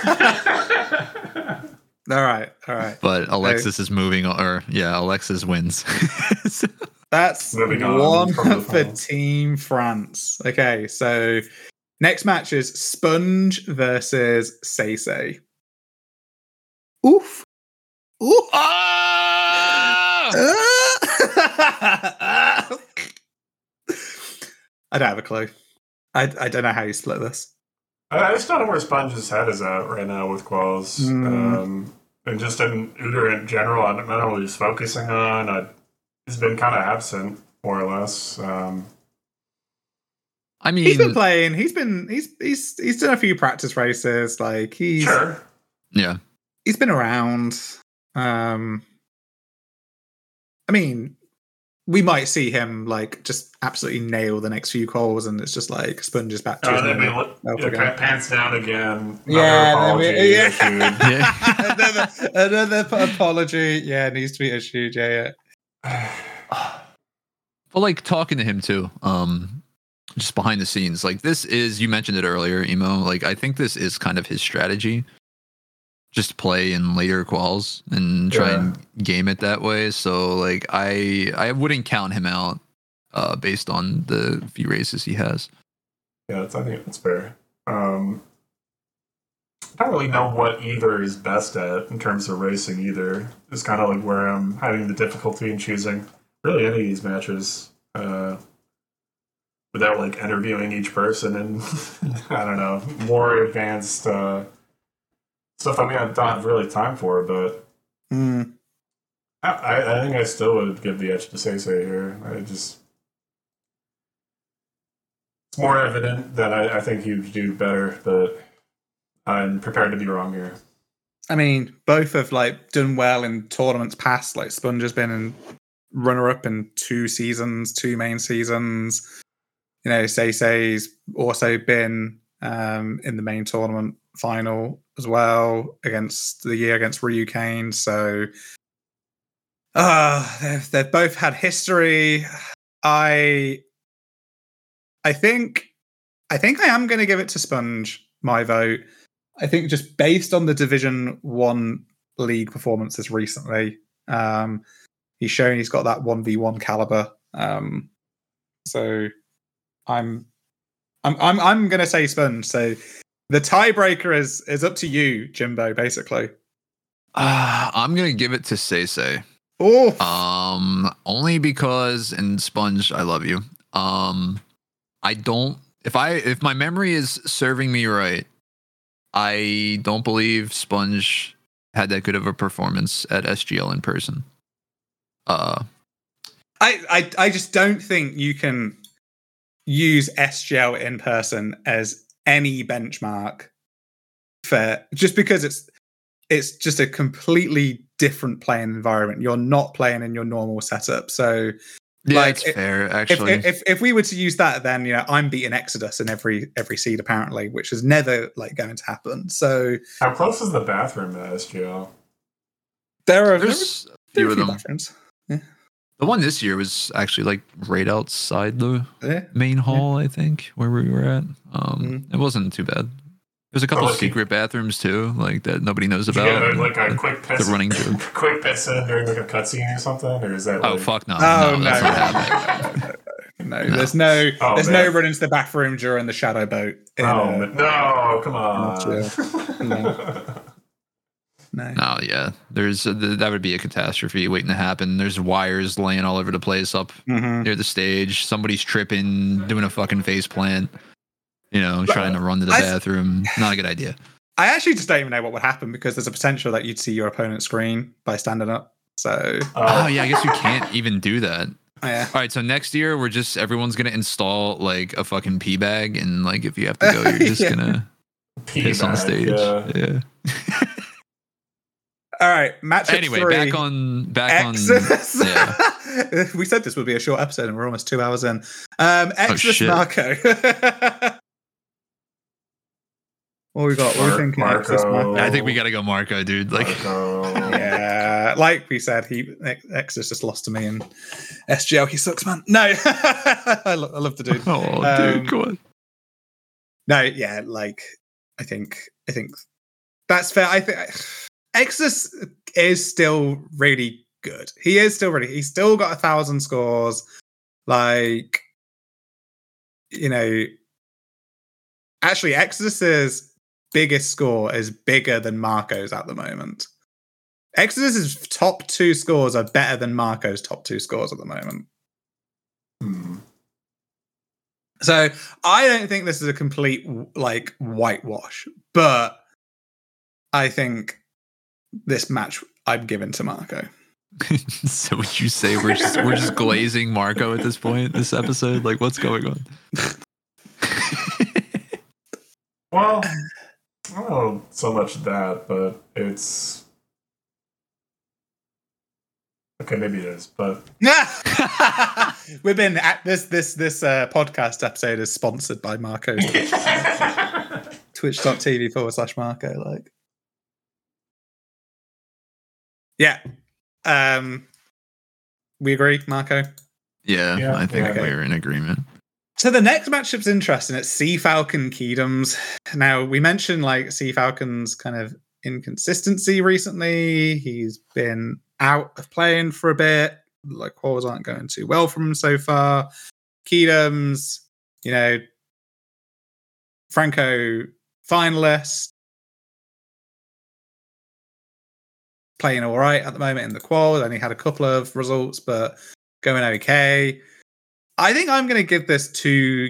all right, all right. but Alexis is moving, or yeah, Alexis wins. That's Moving on one from the for finals. Team France. Okay, so next match is Sponge versus Say Say. Oof. Oof. Ah! I don't have a clue. I, I don't know how you split this. I I just don't know where Sponge's head is at right now with Qualls. Mm. Um, and just in Uter in general, I don't know what he's focusing on. I, he's been kind of absent, more or less. Um, I mean, He's been playing. He's been he's he's he's done a few practice races. Like he's sure. yeah. he's been around. Um, I mean, we might see him like just absolutely nail the next few calls, and it's just like Sponge is back to Oh, his then we normal look, self yeah, again. pants down again. Another Yeah, then apology we- yeah. issued. Yeah. another another apology. Yeah, needs to be issued. Yeah, yeah. Well, like talking to him too, um, just behind the scenes. Like this is, you mentioned it earlier, Emo. Like I think this is kind of his strategy, just play in later quals and try Yeah. and game it that way. So like I I wouldn't count him out uh, based on the few races he has. Yeah, that's, I think that's fair. Um, I don't really know what either is best at in terms of racing either. It's kind of like where I'm having the difficulty in choosing really any of these matches uh, without like interviewing each person and I don't know, more advanced uh, stuff I mean I don't have really time for, but Mm. I, I I think I still would give the edge to Say Say here. I just it's more evident that I, I think he would do better, but I'm prepared to be wrong here. I mean, both have like done well in tournaments past. Like Sponge has been in runner-up in two seasons, two main seasons. You know, Say Say's also been um, in the main tournament final as well against the year against Ryu Kane. So, uh, they've, they've both had history. I, I think, I think I am going to give it to Sponge. My vote. I think just based on the Division One league performances recently, um, he's shown he's got that one v one caliber. Um, so I'm, I'm, I'm, I'm going to say Sponge. So the tiebreaker is is up to you, Jimbo. Basically. Uh, I'm gonna give it to Say Say. Oh, Um, only because and Sponge, I love you. Um, I don't. If I if my memory is serving me right, I don't believe Sponge had that good of a performance at S G L in person. Uh, I, I, I just don't think you can use S G L in person as any benchmark for just because it's it's just a completely different playing environment. You're not playing in your normal setup, so. yeah, Like, it's it- fair If, actually. if if we were to use that, then you know I'm beating Exodus in every every seed apparently, which is never like going to happen. So How close is the bathroom to S G L? there are There's a there few are of a few them. bathrooms. The one this year was actually like right outside the Yeah. main hall, I think, where we were at. Um, Mhm. It wasn't too bad. There's a couple Oh, like- secret bathrooms too, like that nobody knows Did you about. get a, like a That- quick It's piss, a running joke. quick piss in during like a cutscene or something, or is that? Oh like, fuck no! Oh no, no, that's no, not no, happening. no, no, no, no, No. There's no Oh, there's man. no run into the bathroom during the shadow boat. in, Oh uh, man, no! Come on. Not no. No, yeah, there's a, th- that would be a catastrophe waiting to happen. There's wires laying all over the place up Mhm. near the stage. Somebody's tripping, doing a fucking face plant. You know, But trying to run to the I- bathroom. Not a good idea. I actually just don't even know what would happen because there's a potential that you'd see your opponent's screen by standing up. So Oh yeah, I guess you can't even do that. yeah. All right, so next year we're just everyone's gonna install like a fucking pee bag, and like if you have to go, you're just Yeah. gonna piss on the stage. Yeah. yeah. All right, matchup Anyway, three. back on back Exodus. on. Yeah. We said this would be a short episode, and we're almost two hours in. Um, Exodus shit. Marco. What we got? What are we Mar- thinking? Marco. Exodus Marco. I think we gotta go Marco, dude. Like, Marco. Yeah, like we said, he Exodus just lost to me in S G L. He sucks, man. No, I, lo- I love the dude. oh, Um, dude, come on. No, yeah, like I think I think that's fair. I think Exodus is still really good. He is still really. He's still got a thousand scores. Like, you know, actually, Exodus's biggest score is bigger than Marco's at the moment. Exodus's top two scores are better than Marco's top two scores at the moment. Hmm. So I don't think this is a complete like whitewash, but I think this match I'm giving to Marco. So would you say we're just we're just glazing Marco at this point? This episode, like, what's going on? Well, I don't know so much that, but it's okay. Maybe it is, but We've been at this this this uh, podcast episode is sponsored by Marco's Twitch. Twitch.tv forward slash Marco. Like, yeah, um, we agree, Marco. Yeah, Yeah, I think yeah. we're in agreement. So the next matchup's interesting. It's Sea Falcon Keedums. Now we mentioned like Sea Falcon's kind of inconsistency recently. He's been out of playing for a bit. Like calls aren't going too well for him so far. Keedums, you know, Franco finalist, playing all right at the moment in the qual. Only had a couple of results, but going okay. I think I'm going to give this to.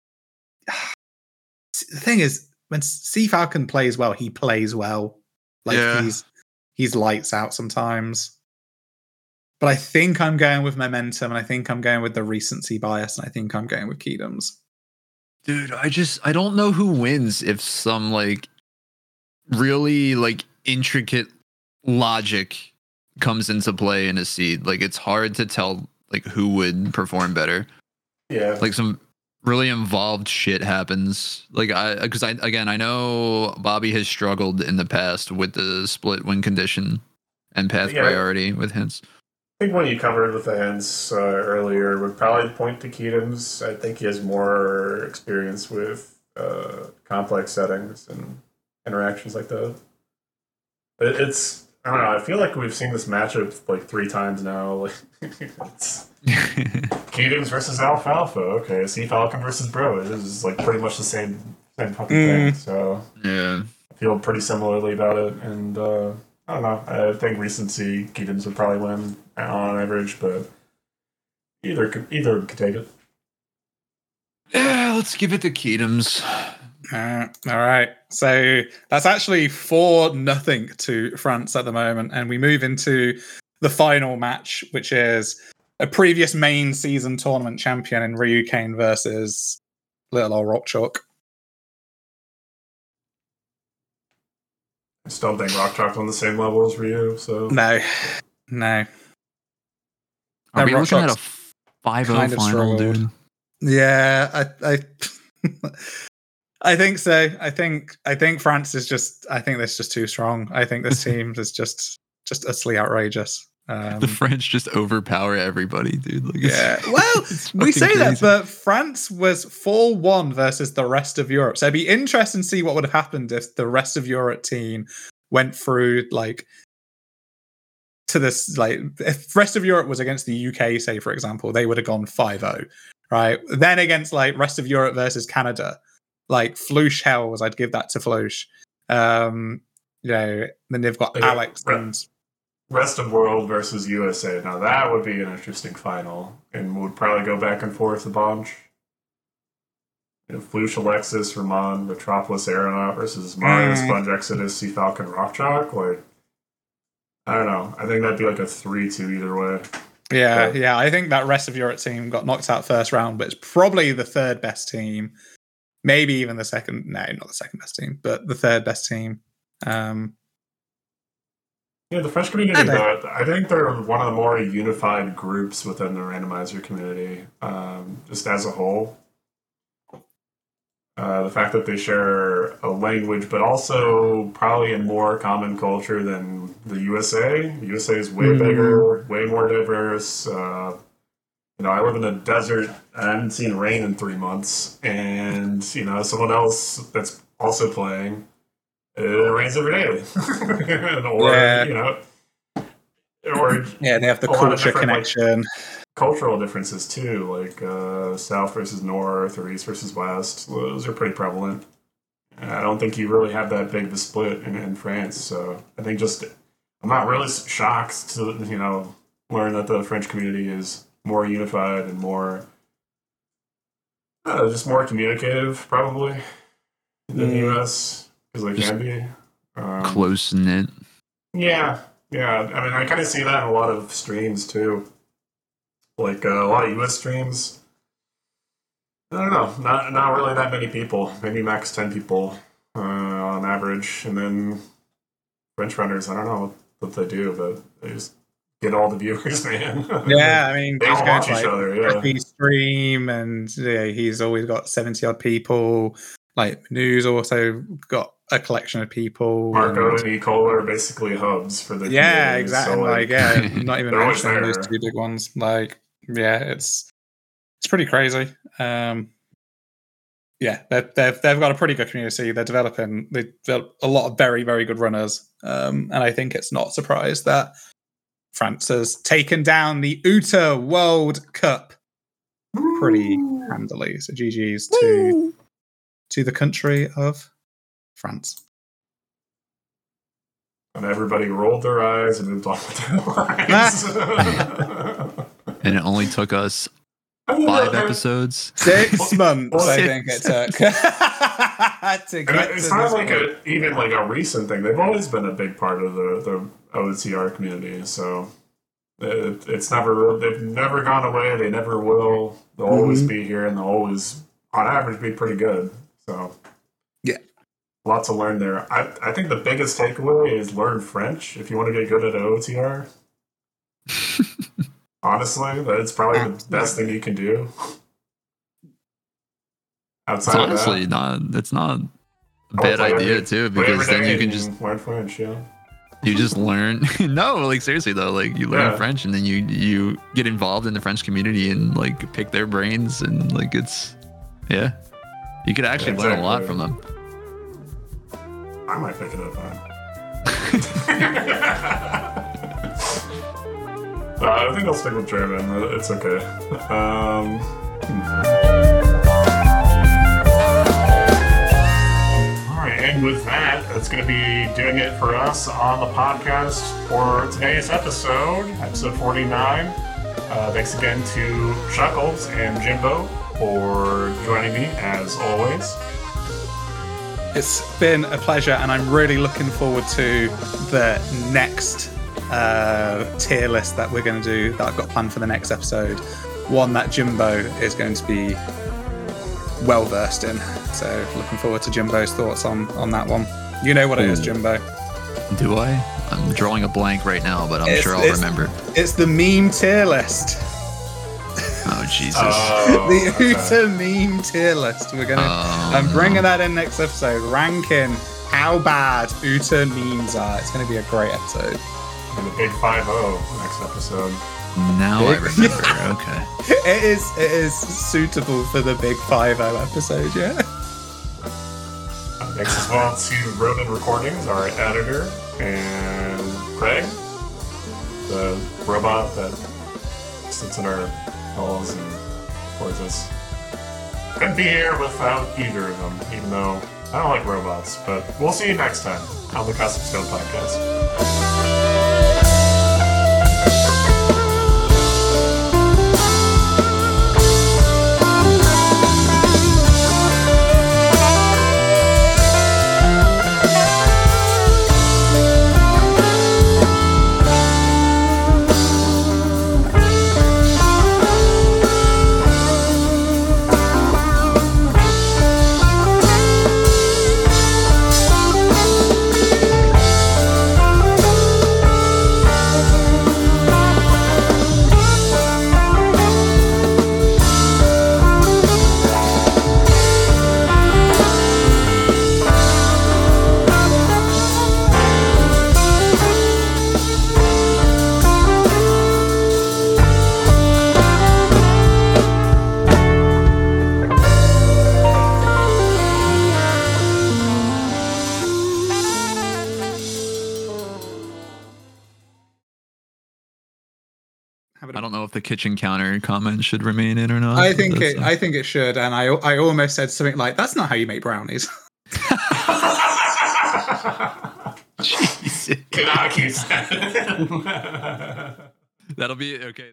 The thing is, when Sea Falcon plays well, he plays well. Like Yeah. he's he's lights out sometimes. But I think I'm going with momentum, and I think I'm going with the recency bias, and I think I'm going with Keedums. Dude, I just I don't know who wins if some like really like intricate logic comes into play in a seed. Like, it's hard to tell like who would perform better. yeah, Like some really involved shit happens. Like I because I again I know Bobby has struggled in the past with the split win condition and path Yeah. priority with hints. I think what you covered with the hands uh, earlier would probably point to Keedums. I think he has more experience with uh, complex settings and interactions like that. It, it's I don't know. I feel like we've seen this matchup like three times now. Like it's Keedums versus Alfalfa. Okay, Sea Falcon versus Bro. It is like pretty much the same same fucking Mm. thing. So Yeah. I feel pretty similarly about it, and uh, I don't know. I think recency Keedums would probably win on average, but either could, either could take it. Yeah, let's give it to Keedums. Uh, all right. So that's actually four nothing to France at the moment, and we move into the final match, which is a previous main season tournament champion in Ryu Kane versus Little Old Rock Chalk. I still don't think Rock Chalk's on the same level as Ryu, so No, no. Are Uh, we Rock looking at a Chalk's five oh kind of final, struggled. dude? Yeah, I, I, I think so. I think, I think France is just. I think that's just too strong. I think this team is just, just utterly outrageous. Um, The French just overpower everybody, dude. Like, it's- yeah. Well, it's we fucking say that, crazy. but France was four one versus the rest of Europe. So it'd be interesting to see what would have happened if the rest of Europe team went through like to this, like if the rest of Europe was against the U K, say for example, they would have gone five oh, right? Then against like rest of Europe versus Canada, like Flouche Hells, I'd give that to Flouche. Um, you know, then they've got Yeah, Alex right. and rest of world versus U S A. Now that would be an interesting final, and would probably go back and forth a bunch. You know, Flush, Alexis, Ramon, Metropolis, Aeronaut versus Mario, Mm. Sponge, Exodus, Sea Falcon, Rock Chalk. Like, I don't know. I think that'd be like a three two either way. Yeah, Yeah. yeah. I think that rest of Europe team got knocked out first round, but it's probably the third best team. maybe even the second. No, not the second best team, but the third best team. Um, Yeah, the French community, I know. though, I think they're one of the more unified groups within the randomizer community, um, just as a whole. Uh, the fact that they share a language, but also probably a more common culture than the U S A. The U S A is way Mhm. bigger, way more diverse. Uh, you know, I live in a desert. I haven't seen rain in three months, and you know, someone else that's also playing, it rains every day, or Yeah. you know, or Yeah, they have the A lot of culture different, like, connection. cultural differences too, like uh, South versus North or East versus West. Those are pretty prevalent. And I don't think you really have that big of a split in, in France. So I think just I'm not really shocked to you know learn that the French community is more unified and more uh, just more communicative probably than the Mm. U S because they Just can be. Um, Close knit. Yeah, yeah. I mean, I kind of see that in a lot of streams too. Like uh, a lot of U S streams. I don't know, not not really that many people. Maybe max ten people uh, on average, and then French runners. I don't know what they do, but they just get all the viewers, man. Yeah, I mean, they he's all going watch to each like other. Yeah, Ricky stream, and yeah, he's always got seventy odd people. Like Manu's also got a collection of people. Marco and- and Nicole are basically hubs for the yeah, community, exactly. so, like, yeah, not even they're always mentioning those there. two big ones. Like, yeah, it's it's pretty crazy. Um, yeah, they've, they've they've got a pretty good community. They're developing. They've developed a lot of very very good runners, um, and I think it's not a surprise that France has taken down the U T A World Cup pretty handily. So G G's to to the country of France. And everybody rolled their eyes and moved on with their lives. And it only took us I mean, five they're- episodes. Six months, I Six. think it took to And get it's to not this like point. a, even like a recent thing. They've always been a big part of the, the O T R community. So it, it's never they've never gone away. They never will. They'll always Mhm. be here, and they'll always, on average, be pretty good. So Yeah. lots to learn there. I I think the biggest takeaway is learn French if you want to get good at O T R. Honestly, that's probably the best thing you can do. It's Outside honestly of not. It's not a Oh, bad play idea every- too, that, play because every then day you can and just learn French. Yeah. you just learn. No, like seriously though, like you learn Yeah. French and then you you get involved in the French community and like pick their brains and like it's yeah, you could actually Yeah, learn a lot exactly. from them. I might pick it up. Huh? uh, I think I'll stick with German. Uh, It's okay. Um, all right, and with that, that's going to be doing it for us on the podcast for today's episode, episode forty-nine. Uh, thanks again to Chuckles and Jimbo for joining me, as always. It's been a pleasure, and I'm really looking forward to the next uh, tier list that we're going to do, that I've got planned for the next episode. One that Jimbo is going to be well versed in. So looking forward to Jimbo's thoughts on, on that one. You know what it is, Ooh. Jimbo. Do I? I'm drawing a blank right now, but I'm It's- sure I'll it's- remember. It's the meme tier list. Oh Jesus! Oh, the okay. U T A meme tier list. We're going to... Oh, I'm bringing no. that in next episode, ranking how bad U T A memes are. It's going to be a great episode. And the Big Five O next episode. Now I Big- remember. Okay. It is it is suitable for the Big Five O episode, yeah. Uh, Thanks as well to Ronin Recordings, our editor, and Craig, the robot that sits in our halls and records us. Couldn't be here without either of them, even though I don't like robots. But we'll see you next time on the Custom Stone Podcast. Have it I don't know if the kitchen counter comment should remain in or not. I think That's, it. uh, I think it should, and I I almost said something like, "That's not how you make brownies." Jesus. Cannot keep That'll be okay.